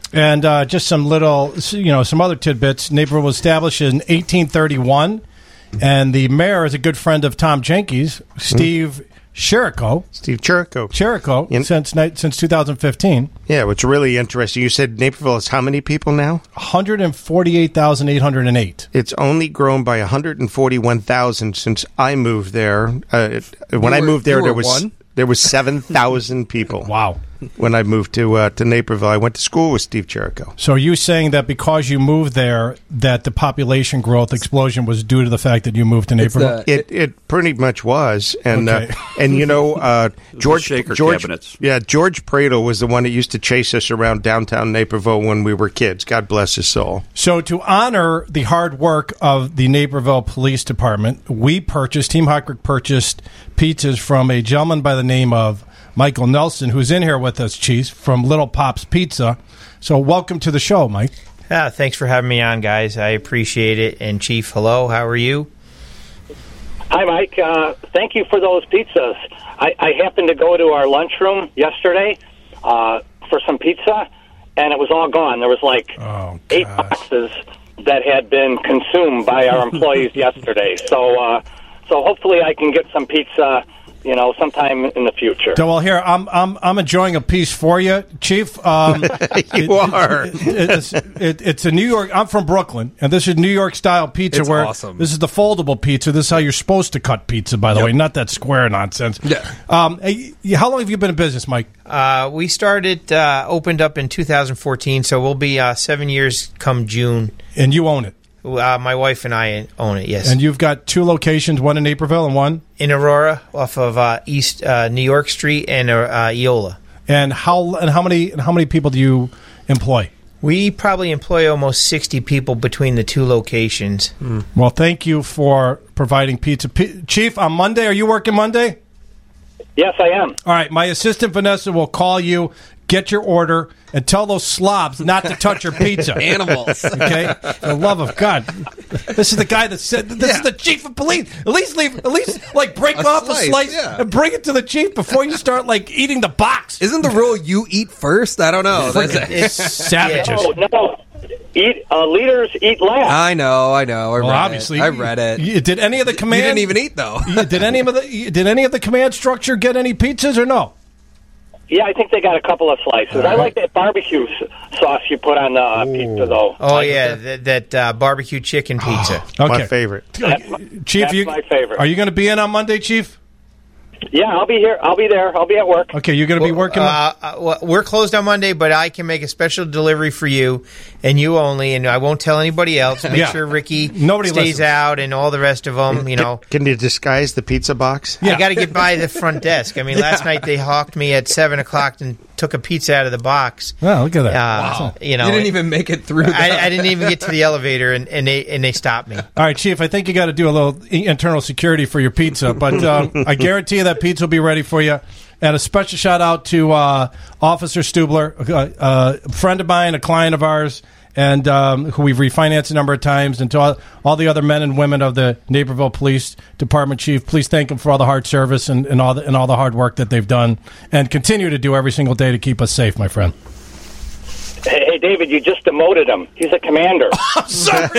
And uh, just some little, you know, some other tidbits. Naperville was established in eighteen thirty-one, and the mayor is a good friend of Tom Jenkins, Steve Chirico. Steve Chirico. Chirico, In- since ni- since two thousand fifteen. Yeah, what's really interesting, you said Naperville is how many people now? one hundred forty-eight thousand eight hundred eight. It's only grown by one hundred forty-one thousand since I moved there. Uh, it- when You I were- moved there, you there were was one? there was seven thousand people. Wow. When I moved to uh, to Naperville, I went to school with Steve Chirico. So are you saying that because you moved there, that the population growth explosion was due to the fact that you moved to Naperville? It it pretty much was, and Okay. uh, and you know uh, George shaker George cabinets. yeah George Pradle was the one that used to chase us around downtown Naperville when we were kids. God bless his soul. So to honor the hard work of the Naperville Police Department, we purchased, Team Hochberg purchased pizzas from a gentleman by the name of Michael Nelson, who's in here with us, Chief, from Little Pop's Pizza. So welcome to the show, Mike. Ah, thanks for having me on, guys. I appreciate it. And Chief, hello. How are you? Hi, Mike. Uh, thank you for those pizzas. I, I happened to go to our lunchroom yesterday uh, for some pizza, and it was all gone. There was like oh, eight boxes that had been consumed by our employees yesterday. So, uh, so hopefully I can get some pizza, you know, sometime in the future. So, well, here I'm I'm I'm enjoying a piece for you, Chief. Um, you it, are. It, it, it's, it, it's a New York. I'm from Brooklyn, and this is New York style pizza. It's where awesome. This is the foldable pizza. This is how you're supposed to cut pizza, by the Yep. way, not that square nonsense. Yeah. Um, hey, how long have you been in business, Mike? Uh, we started, uh, opened up in two thousand fourteen, so we'll be uh, seven years come June. And you own it. Uh, my wife and I own it, yes. And you've got two locations, one in Naperville and one in Aurora, off of uh, East uh, New York Street and uh, Eola. And how and how many and how many people do you employ? We probably employ almost sixty people between the two locations. Well, thank you for providing pizza, P- Chief. On Monday, are you working Monday? Yes, I am. All right, my assistant Vanessa will call you, get your order, and tell those slobs not to touch your pizza. Animals. Okay? For the love of God. This is the guy that said, this Yeah. is the chief of police. At least leave, at least, like, break A off slice, a slice yeah. and bring it to the chief before you start, like, eating the box. Isn't the rule you eat first? I don't know. That's- It's savages. No, no. Eat uh, leaders eat last. I know, I know. I Well, read obviously, it. I read it. You- Did any of the command? You didn't even eat though. You- did any of the did any of the command structure get any pizzas or no? Yeah, I think they got a couple of slices. I like that barbecue s- sauce you put on the uh, pizza, though. Oh, yeah, that, that uh, barbecue chicken pizza. Okay, My favorite. That's my, Chief, that's you, my favorite. are you going to be in on Monday, Chief? Yeah, I'll be here. I'll be there. I'll be at work. Okay, you're going to be working. Uh, uh, well, we're closed on Monday, but I can make a special delivery for you and you only, and I won't tell anybody else. Make Yeah. sure Ricky Nobody stays listens. out and all the rest of them, you know. Can you disguise the pizza box? I got to get by the front desk. I mean, last night they hawked me at seven o'clock and took a pizza out of the box. Oh, look at that. Uh, Wow. You know, You didn't even make it through. I, the- I didn't even get to the elevator, and, and they and they stopped me. All right, Chief, I think you got to do a little i- internal security for your pizza, but um, I guarantee you that pizza will be ready for you. And a special shout out to uh, Officer Stubler, uh, uh, a friend of mine, a client of ours, and um, who we've refinanced a number of times, and to all, all the other men and women of the Naperville Police Department. Chief, please thank them for all the hard service and, and all the and all the hard work that they've done and continue to do every single day to keep us safe, my friend. Hey, hey, David, you just demoted him. He's a commander. I'm sorry.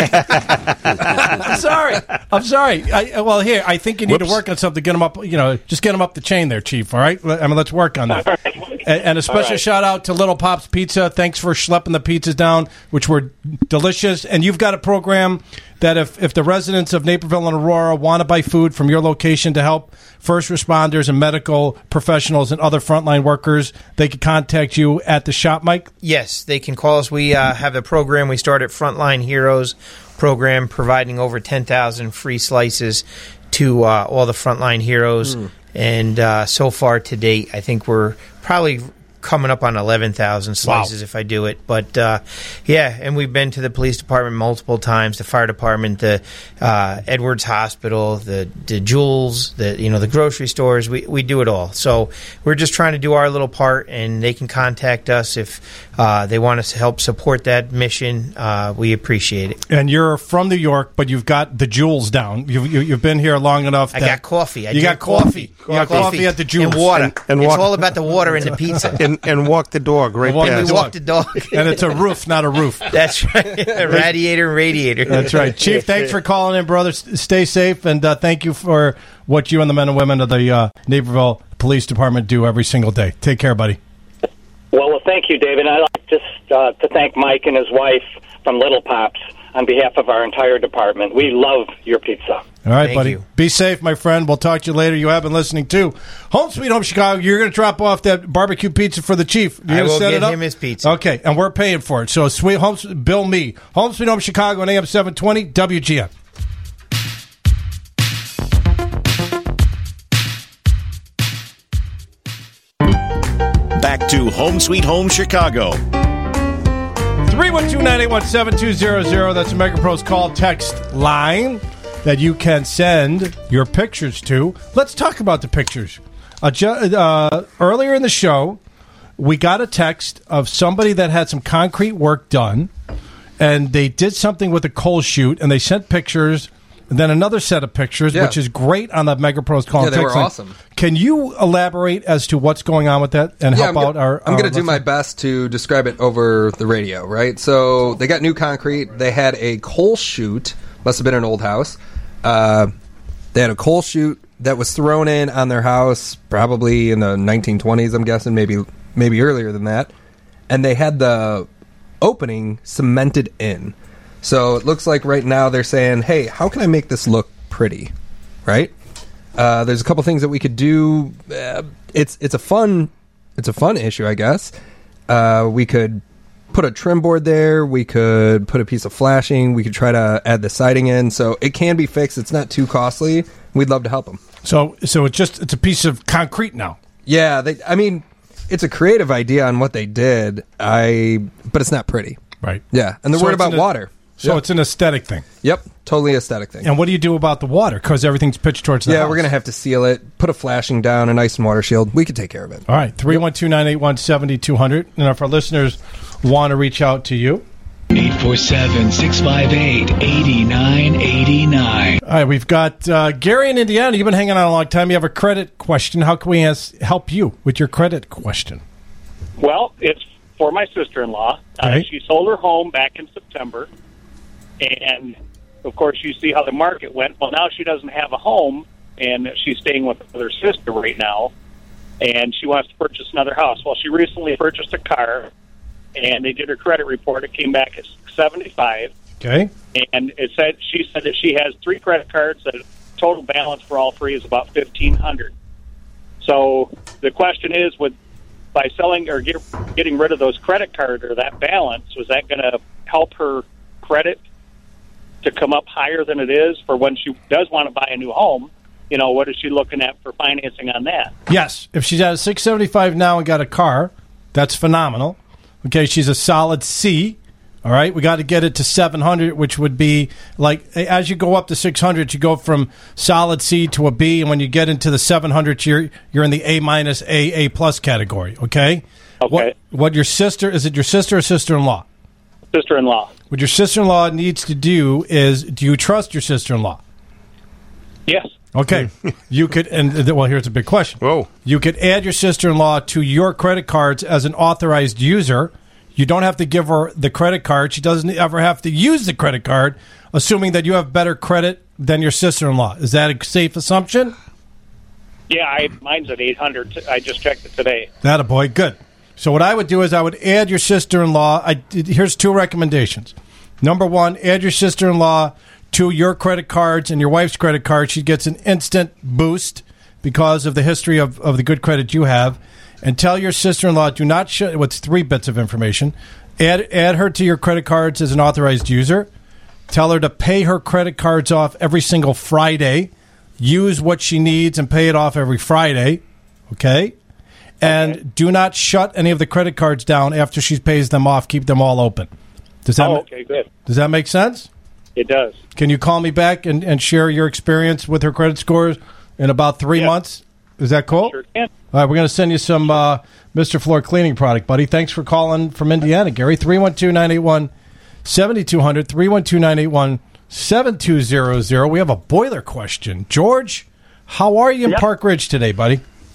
I'm sorry. I'm sorry. I, well, here, I think you need Whoops. to work on something. Get him up. You know, just get him up the chain there, Chief. All right. I mean, let's work on that. And, and a special All right. shout out to Little Pop's Pizza. Thanks for schlepping the pizzas down, which were delicious. And you've got a program that if, if the residents of Naperville and Aurora want to buy food from your location to help first responders and medical professionals and other frontline workers, they can contact you at the shop, Mike. Yes, they can call us. We uh, have the program. We started Frontline Heroes program, providing over ten thousand free slices to uh, all the frontline heroes. Mm. And uh, so far to date, I think we're probably coming up on eleven thousand slices Wow. if I do it. But, uh, yeah, and we've been to the police department multiple times, the fire department, the uh, Edwards Hospital, the, the Jewels, the you know the grocery stores. We, we do it all. So we're just trying to do our little part, and they can contact us if uh, they want us to help support that mission. Uh, we appreciate it. And you're from New York, but you've got the Jewels down. You've, you, you've been here long enough. I that- got coffee. I you got drink coffee. You got coffee at the Jewels. And water. And- and it's water. all about the water in the pizza. and, and walk the dog right Walk past. the Walk the dog. And it's a roof, not a roof. That's right. A radiator and radiator. That's right. Chief, thanks for calling in, brother. S- Stay safe, and uh, thank you for what you and the men and women of the uh, Naperville Police Department do every single day. Take care, buddy. Well, well, thank you, David. I'd like just uh, to thank Mike and his wife from Little Pops on behalf of our entire department. We love your pizza. All right, Thank buddy. you. Be safe, my friend. We'll talk to you later. You have been listening to Home Sweet Home Chicago. You're going to drop off that barbecue pizza for the chief. You're I gonna will set get it up? him his pizza. Okay, and we're paying for it. So, sweet home, bill me. Home Sweet Home Chicago on A M seven twenty W G N. Back to Home Sweet Home Chicago. three one two, nine eight one, seven two zero zero. That's a MegaPro's call text line that you can send your pictures to. Let's talk about the pictures. Uh, ju- uh, earlier in the show, we got a text of somebody that had some concrete work done, and they did something with a coal chute, and they sent pictures, and then another set of pictures, Yeah. which is great on the MegaPro's call Yeah, they text were line. awesome. Can you elaborate as to what's going on with that and Yeah, help I'm out go- our... I'm our going to do my best to describe it over the radio, right? So they got new concrete. They had a coal chute. Must have been an old house. Uh, they had a coal chute that was thrown in on their house probably in the nineteen twenties, I'm guessing, maybe maybe earlier than that. And they had the opening cemented in. So it looks like right now they're saying, hey, how can I make this look pretty, right? Uh, there's a couple things that we could do. Uh, it's it's a fun it's a fun issue, I guess. Uh, we could put a trim board there. We could put a piece of flashing. We could try to add the siding in. So it can be fixed. It's not too costly. We'd love to help them. So so it's just it's a piece of concrete now. Yeah, they, I mean, it's a creative idea on what they did. I but it's not pretty. Right. Yeah, and they're So worried it's about an- water. So Yep. it's an aesthetic thing. Yep, totally aesthetic thing. And what do you do about the water? Because everything's pitched towards the Yeah, house. we're gonna have to seal it, put a flashing down, an ice and water shield. We could take care of it. All right, three one two, nine eight one, seven two zero zero. And if our listeners want to reach out to you, eight four seven, six five eight, eight nine eight nine. all right, we've got uh, Gary in Indiana. You've been hanging on a long time. You have a credit question. How can we as- help you with your credit question? Well, it's for my sister-in-law. Uh, Okay. she sold her home back in September, and of course, you see how the market went. Well, now she doesn't have a home, and she's staying with her sister right now, and she wants to purchase another house. Well, she recently purchased a car, and they did her credit report. It came back at seventy-five, Okay. and it said she said that she has three credit cards. That total balance for all three is about fifteen hundred. So the question is, would by selling or get, getting rid of those credit cards or that balance, was that going to help her credit to come up higher than it is for when she does want to buy a new home? You know, what is she looking at for financing on that? Yes, if she's at a six seventy-five now and got a car, that's phenomenal. Okay, she's a solid C. All right, we got to get it to seven hundred, which would be like as you go up to six hundred, you go from solid C to a B, and when you get into the seven hundred, you're you're in the A minus, A A plus category. Okay. Okay. What what your sister is it? Your sister or sister-in-law? Sister-in-law. What your sister-in-law needs to do is, do you trust your sister-in-law? Yes. Okay, you could, and uh, well, here's a big question. Whoa. You could add your sister-in-law to your credit cards as an authorized user. You don't have to give her the credit card. She doesn't ever have to use the credit card, assuming that you have better credit than your sister-in-law. Is that a safe assumption? Yeah, I, mine's at eight hundred. I just checked it today. That a boy, good. So what I would do is I would add your sister-in-law. I, here's two recommendations. Number one, add your sister-in-law to your credit cards and your wife's credit card. She gets an instant boost because of the history of, of the good credit you have. And tell your sister-in-law, do not sh- what's three bits of information. Add add her to your credit cards as an authorized user. Tell her to pay her credit cards off every single Friday. Use what she needs and pay it off every Friday. Okay? And okay. Do not shut any of the credit cards down after she pays them off. Keep them all open. Does that oh, ma- okay, good. Does that make sense? It does. Can you call me back and, and share your experience with her credit scores in about three yeah. months? Is that cool? Sure can. All right, we're going to send you some uh, Mister Floor cleaning product, buddy. Thanks for calling from Indiana, Gary. three one two, nine eight one, seven two zero zero, three one two, nine eight one, seven two zero zero. We have a boiler question. George, how are you in yep. Park Ridge today, buddy?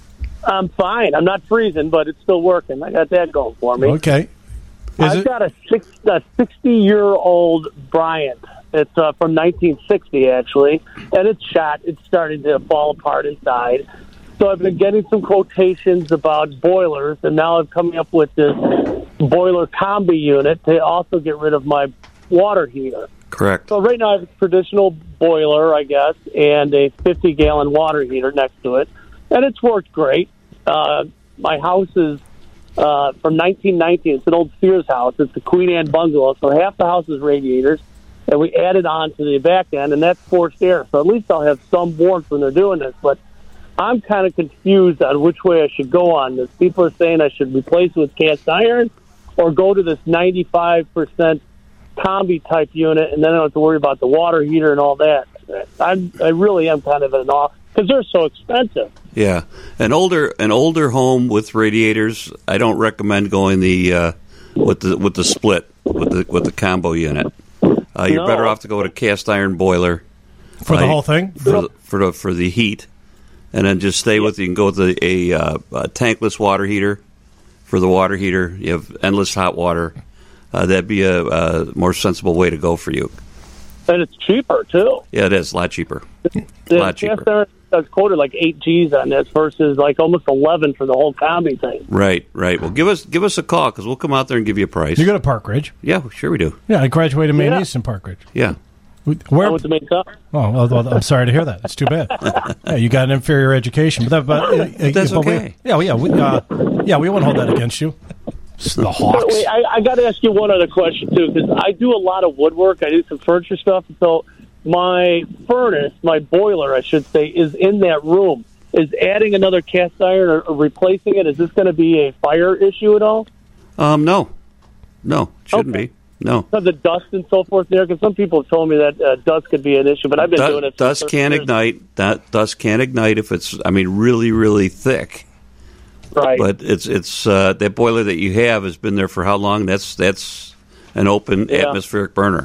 I'm fine. I'm not freezing, but it's still working. I got that going for me. Okay. Is I've it? got a six a sixty-year-old Bryant. It's uh, from nineteen sixty, actually, and it's shot. It's starting to fall apart inside. So I've been getting some quotations about boilers, and now I'm coming up with this boiler combi unit to also get rid of my water heater. Correct. So right now I have a traditional boiler, I guess, and a fifty-gallon water heater next to it, and it's worked great. Uh, my house is uh, from nineteen nineteen. It's an old Sears house. It's a Queen Anne bungalow, so half the house is radiators, and we added on to the back end, and that's forced air. So at least I'll have some warmth when they're doing this, but I'm kind of confused on which way I should go on this. People are saying I should replace it with cast iron or go to this ninety-five percent combi type unit, and then I don't have to worry about the water heater and all that. I'm, I really am kind of at an off because they're so expensive. Yeah, an older an older home with radiators, I don't recommend going the uh, with the with the split with the with the combo unit. Uh, you're No. better off to go with a cast iron boiler For the uh, whole thing? for the, for the for the heat, and then just stay with you can go with a, a, uh, a tankless water heater for the water heater. You have endless hot water. Uh, that'd be a, a more sensible way to go for you. And it's cheaper, too. Yeah, it is a lot cheaper. A The lot cheaper. cast iron is quoted like eight G's on this versus like almost eleven for the whole combi thing. Right, right. Well, give us give us a call because we'll come out there and give you a price. You go to Park Ridge? Yeah, sure we do. Yeah, I graduated Maine Yeah. East in Park Ridge. Yeah. Where? I went to make up. Oh, well, well, I'm sorry to hear that. It's too bad. Yeah, you got an inferior education, but, that, but, uh, But that's but we- okay. yeah, well, yeah, we, uh, yeah, we won't hold that against you. It's the But Hawks. wait, I, I got to ask you one other question too, because I do a lot of woodwork. I do some furniture stuff. So my furnace, my boiler, I should say, is in that room. Is adding another cast iron or, or replacing it? Is this going to be a fire issue at all? Um, no, no, it shouldn't be. No, Because the dust and so forth there. Because some people have told me that uh, dust could be an issue, but I've been Du- doing it. for dust thirty can years. ignite. That dust can ignite if it's, I mean, really, really thick. Right. But it's it's uh, that boiler that you have has been there for how long? That's that's an open Yeah. atmospheric burner.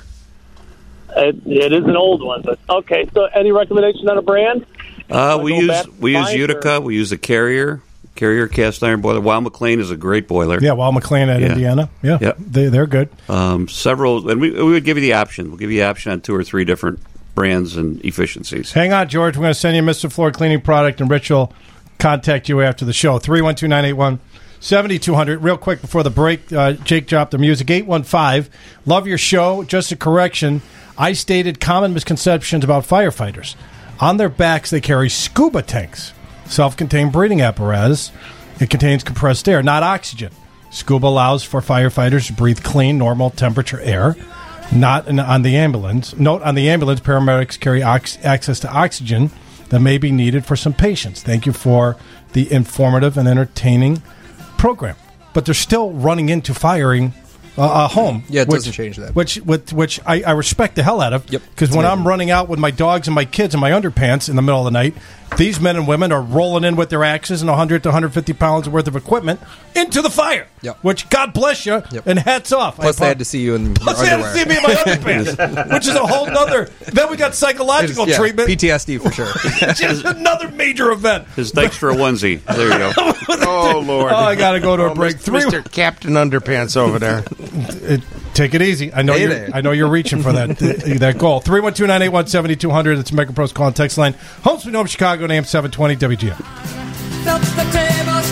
It, it is an old one, but okay. So, any recommendation on a brand? Uh, Wanna we go use back we use five, Utica. We use a Carrier Carrier cast iron boiler. Wild McLean is a great boiler. Yeah, Wild McLean at Yeah. Indiana. Yeah, Yep. they, they're good. Um, several, and we we would give you the option. We'll give you the option on two or three different brands and efficiencies. Hang on, George. We're going to send you a Mister Floor cleaning product, and Rich will contact you after the show. three one two, nine eight one, seven two zero zero. Real quick before the break, uh, Jake dropped the music. eight one five. Love your show. Just a correction. I stated common misconceptions about firefighters. On their backs, they carry scuba tanks, self-contained breathing apparatus. It contains compressed air, not oxygen. Scuba allows for firefighters to breathe clean, normal temperature air. Not in, on the ambulance. Note, on the ambulance, paramedics carry ox- access to oxygen that may be needed for some patients. Thank you for the informative and entertaining program. But they're still running into firing uh, a home. Yeah, it which, doesn't change that. Which, which, which I, I respect the hell out of. Yep. Because It's when amazing. I'm running out with my dogs and my kids in my underpants in the middle of the night, these men and women are rolling in with their axes and one hundred to one hundred fifty pounds worth of equipment into the fire. Yep. Which, God bless you, Yep. and hats off. Plus, I they had to see you in your Plus, they had to underwear. see me in my underpants, which is a whole nother. Then we got psychological Yeah, treatment. P T S D for sure. Which is another major event. His Dykstra onesie. There you go. Oh, Lord. Oh, I got to go to a Oh, break. Three. Mister Captain Underpants over there. It, take it easy. I know Hey you're, there. I know you're reaching for that uh, that goal. three one two, nine eight one, seven two zero zero. That's Megapro's call and text line. Home Sweet Home Chicago, name seven twenty W G M. Felt the tables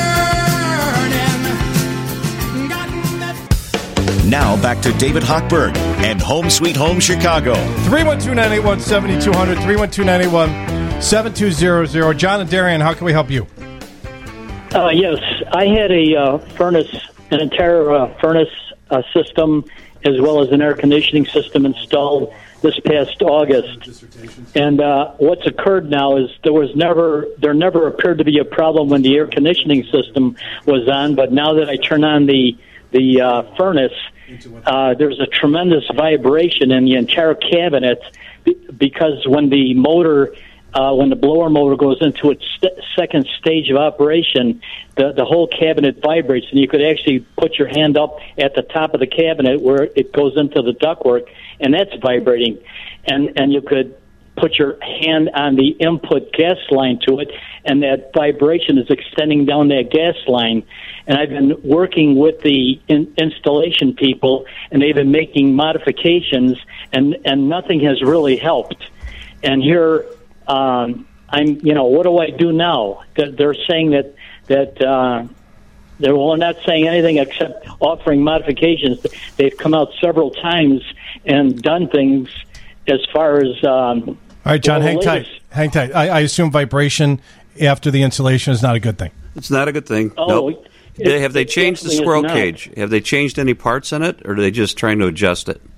turning. Gotten that Now back to David Hochberg and Home Sweet Home Chicago. three one two, nine eight one, seven two zero zero. three one two, nine eight one, seven two zero zero. John and Darian, how can we help you? Uh, yes, I had a uh, furnace, an entire uh, furnace uh, system, as well as an air conditioning system installed this past August. And uh, what's occurred now is there was never, there never appeared to be a problem when the air conditioning system was on, but now that I turn on the the uh, furnace, uh, there's a tremendous vibration in the entire cabinet be- because when the motor. Uh, when the blower motor goes into its st- second stage of operation, the, the whole cabinet vibrates, and you could actually put your hand up at the top of the cabinet where it goes into the ductwork, and that's vibrating. And and you could put your hand on the input gas line to it, and that vibration is extending down that gas line. And I've been working with the in- installation people, and they've been making modifications, and, and nothing has really helped. And here, um, I'm, you know, what do I do now? They're saying that, that uh, they're well, not saying anything except offering modifications. They've come out several times and done things as far as... Um, All right, John, well, hang tight. latest- Hang tight. I, I assume vibration after the installation is not a good thing. It's not a good thing. Oh, nope. it- They, have they it changed the definitely is squirrel not. cage? Have they changed any parts in it, or are they just trying to adjust it?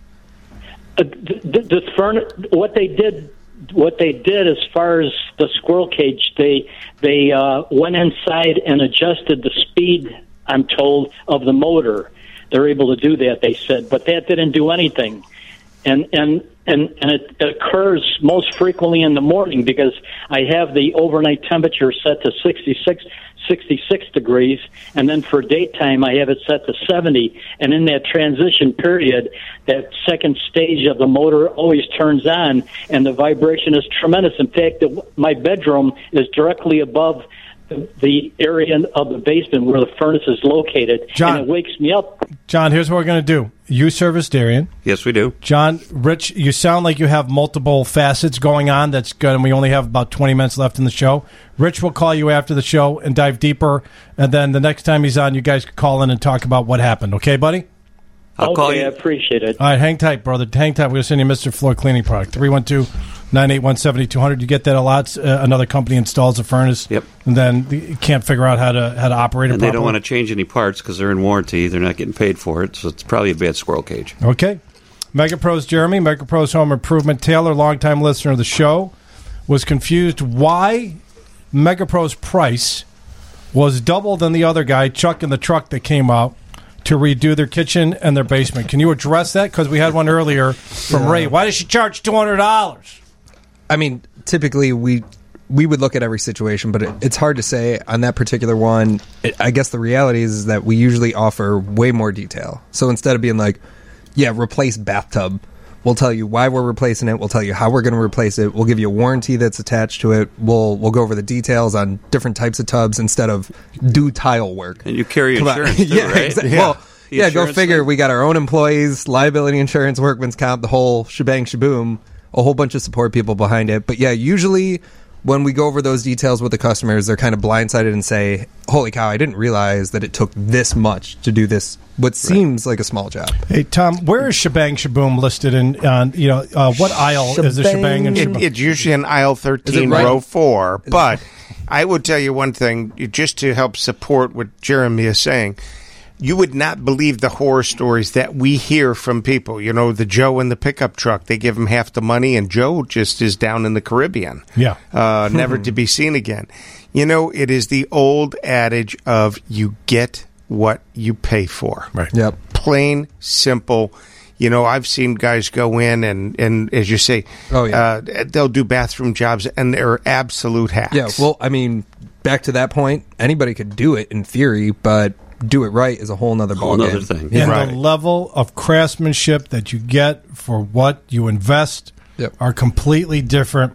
Uh, the, the furn- what they did, what they did as far as the squirrel cage, they they uh, went inside and adjusted the speed. I'm told of the motor. They're able to do that. They said, but that didn't do anything, and and and and it, it occurs most frequently in the morning because I have the overnight temperature set to sixty-six. sixty-six degrees, and then for daytime I have it set to seventy. And in that transition period, that second stage of the motor always turns on, and the vibration is tremendous. In fact, the, my bedroom is directly above the, the area of the basement where the furnace is located, John. and it wakes me up. John, here's what we're going to do. You service Darien. Yes, we do. John, Rich, you sound like you have multiple facets going on. That's good, and we only have about twenty minutes left in the show. Rich will call you after the show and dive deeper, and then the next time he's on, you guys can call in and talk about what happened. Okay, buddy? I'll okay, call you. I appreciate it. All right, hang tight, brother. Hang tight. We're going to send you Mister Floor Cleaning Product. three one two, nine eight one, seven two zero zero. You get that a lot. Uh, another company installs a furnace. Yep. And then you can't figure out how to how to operate it And they properly. don't want to change any parts because they're in warranty. They're not getting paid for it, so it's probably a bad squirrel cage. Okay. MegaPros Jeremy, MegaPros Home Improvement. Taylor, longtime listener of the show, was confused why MegaPro's price was double than the other guy, Chuck, in the truck that came out to redo their kitchen and their basement. Can you address that? Because we had one earlier from Yeah. Ray. Why does she charge two hundred dollars? I mean, typically we we would look at every situation, but it, it's hard to say on that particular one. It, I guess the reality is, is that we usually offer way more detail. So instead of being like, yeah, replace bathtub, we'll tell you why we're replacing it. We'll tell you how we're going to replace it. We'll give you a warranty that's attached to it. We'll we'll go over the details on different types of tubs instead of do tile work. And you carry Come on. insurance, too, yeah, right? exactly. Yeah. Well, The yeah, go insurance figure. thing. We got our own employees, liability insurance, workman's comp, the whole shebang shaboom, a whole bunch of support people behind it. But yeah, usually when we go over those details with the customers, they're kind of blindsided and say, holy cow, I didn't realize that it took this much to do this, what seems like a small job. Hey, Tom, where is Shebang Shaboom listed in, on, you know, uh, what aisle is the Shebang and It, Shaboom? it's usually in aisle thirteen, right? row four. But I would tell you one thing, just to help support what Jeremy is saying. You would not believe the horror stories that we hear from people. You know, the Joe in the pickup truck, they give him half the money, and Joe just is down in the Caribbean. Yeah. Uh, never to be seen again. You know, it is the old adage of you get what you pay for. Right. Yep. Plain, simple. You know, I've seen guys go in and, and as you say, Oh, yeah. uh, they'll do bathroom jobs, and they're absolute hacks. Yeah, well, I mean, back to that point, anybody could do it in theory, but do it right is a whole nother Whole ballgame. nother thing. Yeah. And the level of craftsmanship that you get for what you invest Yep. are completely different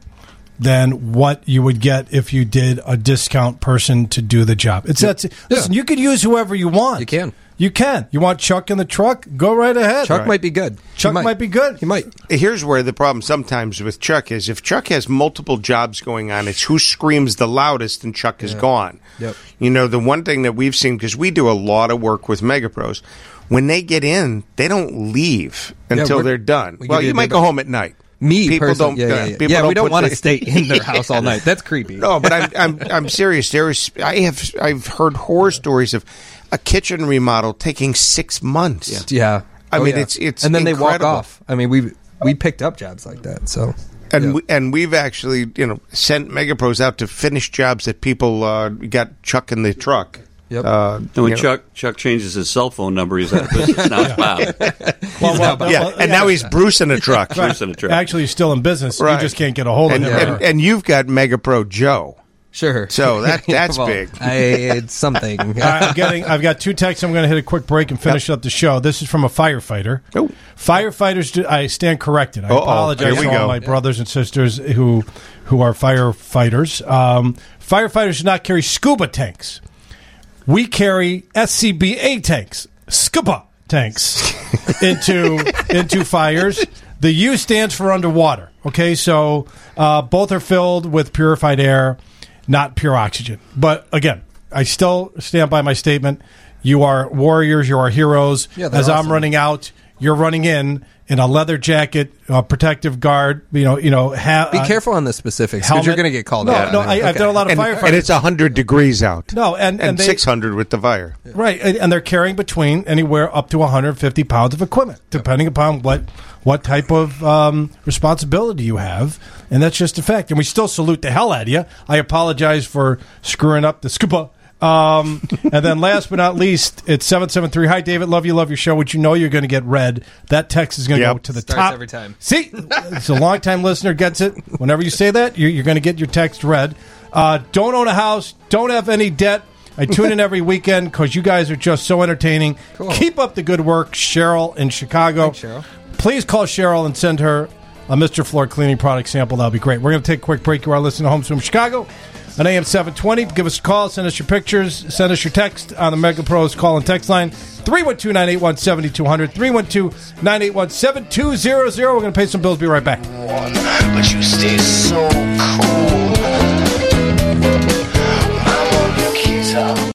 than what you would get if you did a discount person to do the job. It's Yep. that's listen, you could use whoever you want. You can. You can. You want Chuck in the truck? Go right ahead. Chuck Right. might be good. Chuck He might. might. be good. He might. Here's where the problem sometimes with Chuck is if Chuck has multiple jobs going on, it's who screams the loudest and Chuck is Yeah. gone. Yep. You know, the one thing that we've seen, because we do a lot of work with MegaPros, when they get in, they don't leave Yeah, until we're- they're done. we Well, give you you a might bit go of- home at night. Me People personally, don't. yeah, uh, yeah, yeah. people Yeah, we don't put want the- to stay in their house all night. That's creepy. No, but I'm I'm I'm serious. There is I have I've heard horror stories of a kitchen remodel taking six months. Yeah. I Oh, mean, yeah. it's it's and then they incredible. walk off. I mean, we we picked up jobs like that. So And yeah. we, and we've actually you know sent MegaPros out to finish jobs that people uh, got Chuck in the truck. Yep. Uh, And when you know. Chuck Chuck changes his cell phone number, he's out of business. Now it's Bob. Well, well, yeah, well, and now he's Bruce in a truck. Bruce in a truck. Actually, he's still in business. Right. You just can't get a hold of and, him. and, and you've got MegaPro Joe. Sure. So that that's Well, big. I, it's something. All right, I'm getting. I've got two texts. I'm going to hit a quick break and finish up the show. This is from a firefighter. Oh. Firefighters, do, I stand corrected. I Uh-oh. apologize Here we to all go. my brothers and sisters who who are firefighters. Um, firefighters do not carry scuba tanks. We carry S C B A tanks, scuba tanks, into into fires. The U stands for underwater. Okay, so uh, both are filled with purified air, not pure oxygen. But again, I still stand by my statement. You are warriors. You are heroes. Yeah, they're As I'm awesome. running out, you're running in in a leather jacket, a protective guard. You know, you know. Ha- Be uh, careful on the specifics because helmet. you're going to get called No, out. no, I, I've done a lot of and, firefighters. and it's one hundred degrees out. No, and- and they- six hundred with the fire. Right, and and they're carrying between anywhere up to one hundred fifty pounds of equipment, depending upon what what type of um, responsibility you have, and that's just a fact. And we still salute the hell out of you. I apologize for screwing up the scuba. Um, and then last but not least, it's seven seven three. Hi, David. Love you, love your show, which you know you're going to get read. That text is going to Yep. go to the Starts top. every time. See, it's a long-time listener gets it. Whenever you say that, you're, you're going to get your text read. Uh, don't own a house. Don't have any debt. I tune in every weekend because you guys are just so entertaining. Cool. Keep up the good work, Cheryl in Chicago. Thanks, Cheryl. Please call Cheryl and send her a Mister Floor cleaning product sample. That'll be great. We're going to take a quick break. You are listening to Home Swim Chicago on A M seven twenty. Give us a call. Send us your pictures. Send us your text on the Mega Pros call and text line. three one two, nine eight one, seven two zero zero. three one two, nine eight one, seven two zero zero. We're going to pay some bills. Be right back. But you stay so cool. Mama, you keep talking.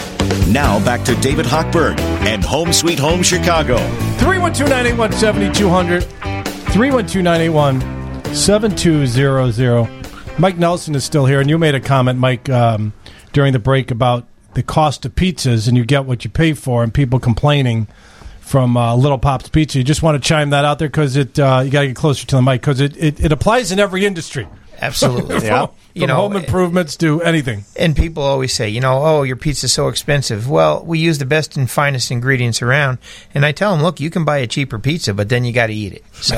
Now back to David Hochberg and Home Sweet Home Chicago. three one two, nine eight one, seven two zero zero. three one two, nine eight one, seven two zero zero. Mike Nelson is still here, and you made a comment, Mike, um, during the break about the cost of pizzas, and you get what you pay for, and people complaining from uh, Little Pop's Pizza. You just want to chime that out there because it uh, you got to get closer to the mic because it, it, it applies in every industry. Absolutely. from, Yeah. from You know, home improvements to anything. And people always say, you know, oh, your pizza's so expensive. Well, we use the best and finest ingredients around. And I tell them, look, you can buy a cheaper pizza, but then you got to eat it. So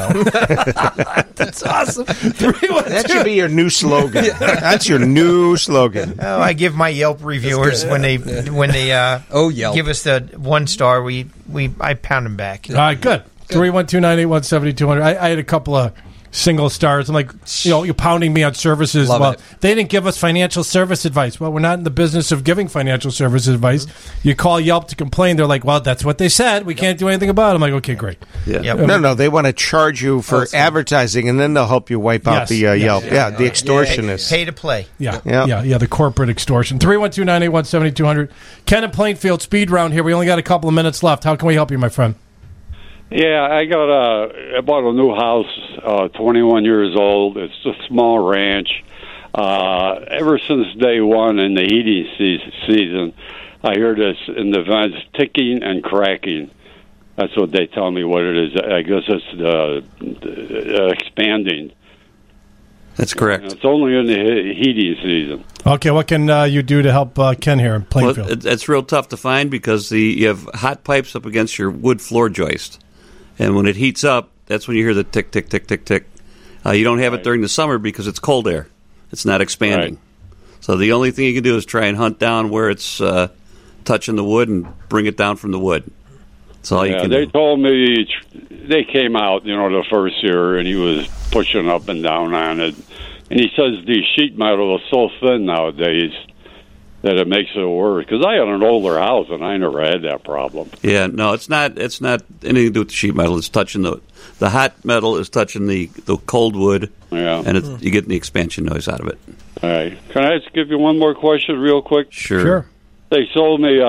that's awesome. That should be your new slogan. That's your new slogan. Oh, I give my Yelp reviewers when they when they uh, oh Yelp. give us the one star. We we I pound them back. All right, good. three one two, nine eight one, seven two zero zero. I, I had a couple of single stars. I'm like, you know, you're pounding me on services. Love well, it. they didn't give us financial service advice. Well, we're not in the business of giving financial service advice. You call Yelp to complain. They're like, well, that's what they said. We can't do anything about it. I'm like, okay, great. Yeah. Yep. No, no, they want to charge you for Oh, sorry. advertising, and then they'll help you wipe out Yes, the uh, yes, Yelp. yeah, Yeah, yeah, the yeah. extortionists. Pay to play. Yeah, Yeah. yeah, yeah, the corporate extortion. three one two, nine eight one, seven two zero zero. Ken in Plainfield, speed round here. We only got a couple of minutes left. How can we help you, my friend? Yeah, I got a. I bought a new house, uh, twenty-one years old. It's a small ranch. Uh, ever since day one in the heating se- season, I hear this in the vents ticking and cracking. That's what they tell me what it is. I guess it's the, the uh, expanding. That's correct. It's only in the he- heating season. Okay, what can uh, you do to help uh, Ken here in Well, Plainfield? it, it's real tough to find because the you have hot pipes up against your wood floor joist, and when it heats up, that's when you hear the tick, tick, tick, tick, tick. Uh, you don't have it during the summer because it's cold air; it's not expanding. So the only thing you can do is try and hunt down where it's uh, touching the wood and bring it down from the wood. That's all you Yeah, can they do. told me they came out, you know, the first year, and he was pushing up and down on it. And he says the sheet metal is so thin nowadays that it makes it worse. Because I had an older house, and I never had that problem. Yeah, no, it's not. It's not anything to do with the sheet metal. It's touching the the hot metal is touching the, the cold wood, Yeah. and it's, you get the expansion noise out of it. All right. Can I just give you one more question real quick? Sure. Sure. They sold me a,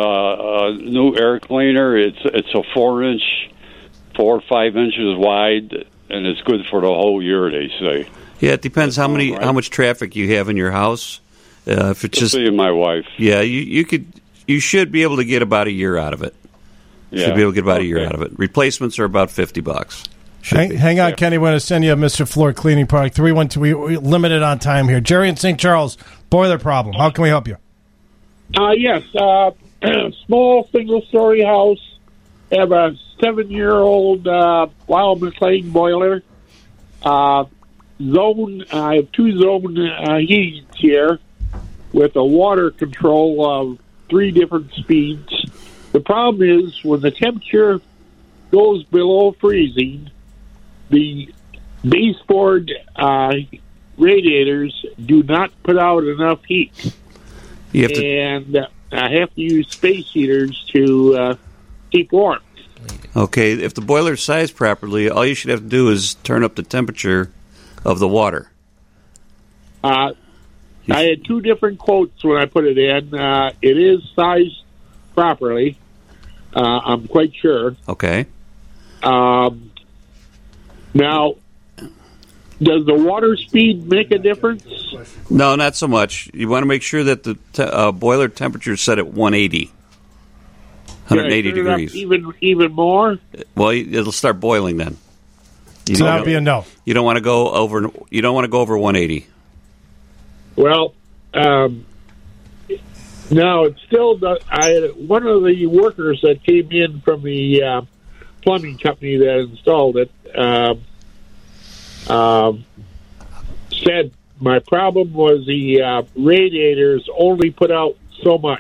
a, a new air cleaner. It's it's a four-inch, four or five inches wide, and it's good for the whole year, they say. Yeah, it depends how many how much traffic you have in your house. Uh, if it's just me and my wife. Yeah, you you could you should be able to get about a year out of it. Yeah. Should be able to get about a year Okay. out of it. Replacements are about fifty bucks. Should Hang, be. hang on, Kenny. We're going to send you a Mister Floor cleaning product. three one two. We, we limited on time here. Jerry in Saint Charles, boiler problem. How can we help you? Uh, yes, uh, small single-story house. Have a seven-year-old uh, Wild McLean boiler. Uh, zone. I have two zone uh, heatings here. with a water control of three different speeds. The problem is when the temperature goes below freezing, the baseboard uh, radiators do not put out enough heat. You have to- and uh, I have to use space heaters to uh, keep warm. Okay, if the boiler's sized properly, all you should have to do is turn up the temperature of the water. Uh, I had two different quotes when I put it in. Uh, it is sized properly. Uh, I'm quite sure. Okay. Um, now, does the water speed make a difference? No, not so much. You want to make sure that the te- uh, boiler temperature is set at one eighty. one eighty Can I turn it up degrees. even even more? Well, it'll start boiling then. You So don't- that would be a no. You don't want to go over. You don't want to go over one eighty. Well, um, no, it's still the, I had one of the workers that came in from the uh, plumbing company that installed it um, um, said my problem was the uh, radiators only put out so much.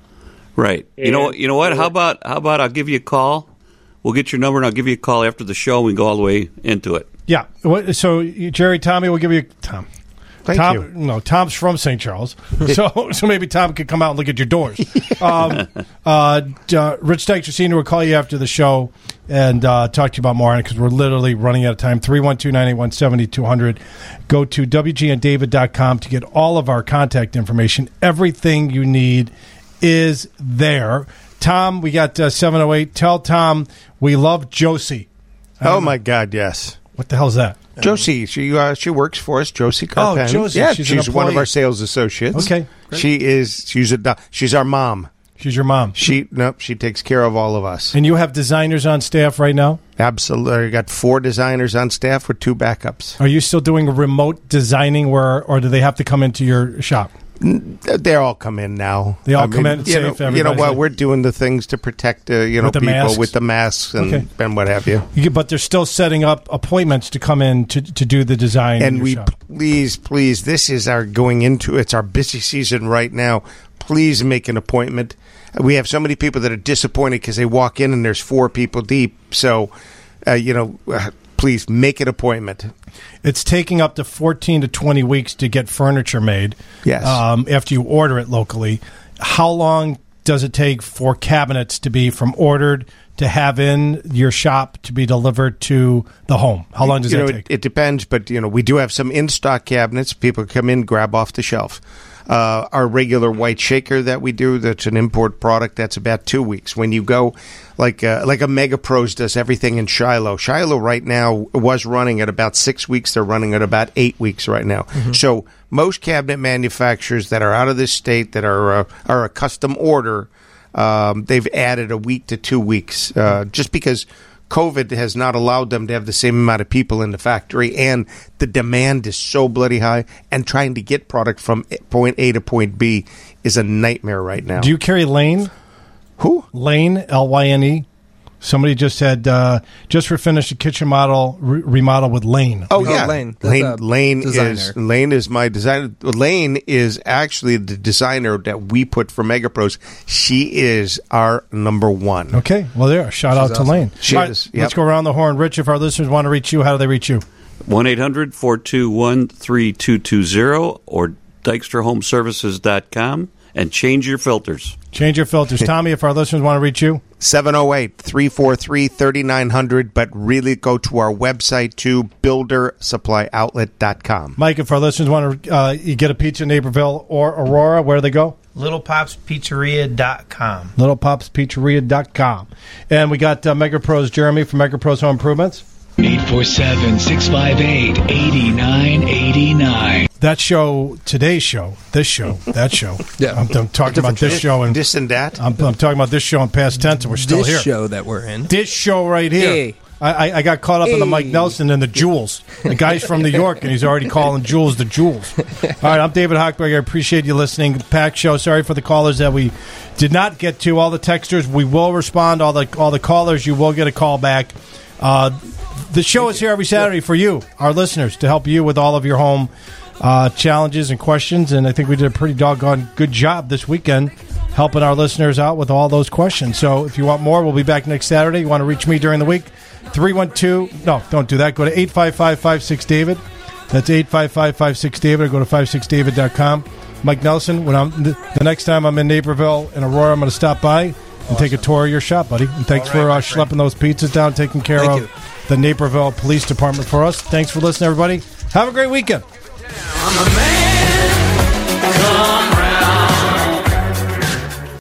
Right. You know. You know what? How about how about I'll give you a call. We'll get your number and I'll give you a call after the show. and We can go all the way into it. Yeah. What- So, you- Jerry, Tommy will give you Tom. Thank Tom, you. No, Tom's from Saint Charles, so so maybe Tom could come out and look at your doors. um, uh, d- uh, Rich Dykstra Senior will call you after the show and uh, talk to you about more on it because we're literally running out of time. three one two, nine eight one, seven two zero zero. Go to W G N David dot com to get all of our contact information. Everything you need is there. Tom, we got uh, seven oh eight. Tell Tom we love Josie. I Oh, don't know. my God, yes. What the hell's that? Josie, she uh, she works for us. Josie Carpen. Oh, Josie. Yeah, She's she's, an one of employee. our sales associates. Okay, great. she is. She's a. do- She's our mom. She's your mom. She nope. She takes care of all of us. And you have designers on staff right now? Absolutely, I got four designers on staff with two backups. Are you still doing remote designing, where, or do they have to come into your shop? They all come in now. They all I come mean, in and you safe, know, you know everybody's what? in. We're doing the things to protect, uh, you know, With the people masks? with the masks and, Okay. and what have you. You, but they're still setting up appointments to come in to, to do the design. in And your we shop. please, please, this is our going into it's our busy season right now. Please make an appointment. We have so many people that are disappointed because they walk in and there's four people deep. So, uh, you know, uh, please make an appointment. It's taking up to fourteen to twenty weeks to get furniture made. Yes. Um, after you order it locally. How long does it take for cabinets to be from ordered to have in your shop to be delivered to the home? How long does you that know, take? It, it depends, but you know, we do have some in-stock cabinets. People come in, grab off the shelf. Uh, our regular white shaker that we do, that's an import product, that's about two weeks. When you go, like uh, like a Mega Pros does everything in Shiloh. Shiloh right now was running at about six weeks. They're running at about eight weeks right now. Mm-hmm. So most cabinet manufacturers that are out of this state that are uh, are a custom order, um, they've added a week to two weeks uh, just because COVID has not allowed them to have the same amount of people in the factory, and the demand is so bloody high, and trying to get product from point A to point B is a nightmare right now. Do you carry Lane? Who? Lane, L Y N E. Somebody just had, uh, just for finished a kitchen model re- remodel with Lane. Oh, yeah, Lane. Lane, That's a Lane designer. is Lane is my designer. Lane is actually the designer that we put for Mega Pros. She is our number one. Okay, well, there. Shout out to awesome. Lane. She All right, is, yep. Let's go around the horn. Rich, if our listeners want to reach you, how do they reach you? one eight hundred four two one three two two zero or Dykstra Home Services dot com and change your filters. Change your filters. Tommy, if our listeners want to reach you? seven oh eight, three four three, three nine zero zero, but really go to our website too, builder supply outlet dot com. Mike, if our listeners want to uh, you get a pizza in Naperville or Aurora, where do they go? little pops pizzeria dot com. little pops pizzeria dot com. And we got uh, Mega Pros Jeremy from Mega Pros Home Improvements. eight four seven, six five eight, eight nine eight nine. That show, today's show, this show, that show. Yeah. I'm, I'm talking about this show. And this and that. I'm, I'm talking about this show in past tense, and we're still this here. show that we're in. This show right here. Hey. I, I, I got caught up in the Mike Hey. Nelson and the Jules. The guy's from New York, and he's already calling Jules the Jules. All right, I'm David Hochberg. I appreciate you listening. Packed show. Sorry for the callers that we did not get to. All the texters, we will respond. All the all the callers, you will get a call back. Uh, the show is here every Saturday for you, our listeners, to help you with all of your home uh, challenges and questions, and I think we did a pretty doggone good job this weekend helping our listeners out with all those questions. So if you want more, we'll be back next Saturday. You want to reach me during the week, three one two, no, don't do that. Go to eight five five, five six, David. That's eight five five, five six, David, or go to five six david dot com. Mike Nelson, when I'm the next time I'm in Naperville and Aurora, I'm going to stop by and awesome. take a tour of your shop, buddy. And thanks right, for uh, schlepping those pizzas down, taking care Thank of you. the Naperville Police Department for us. Thanks for listening, everybody. Have a great weekend. I'm a man.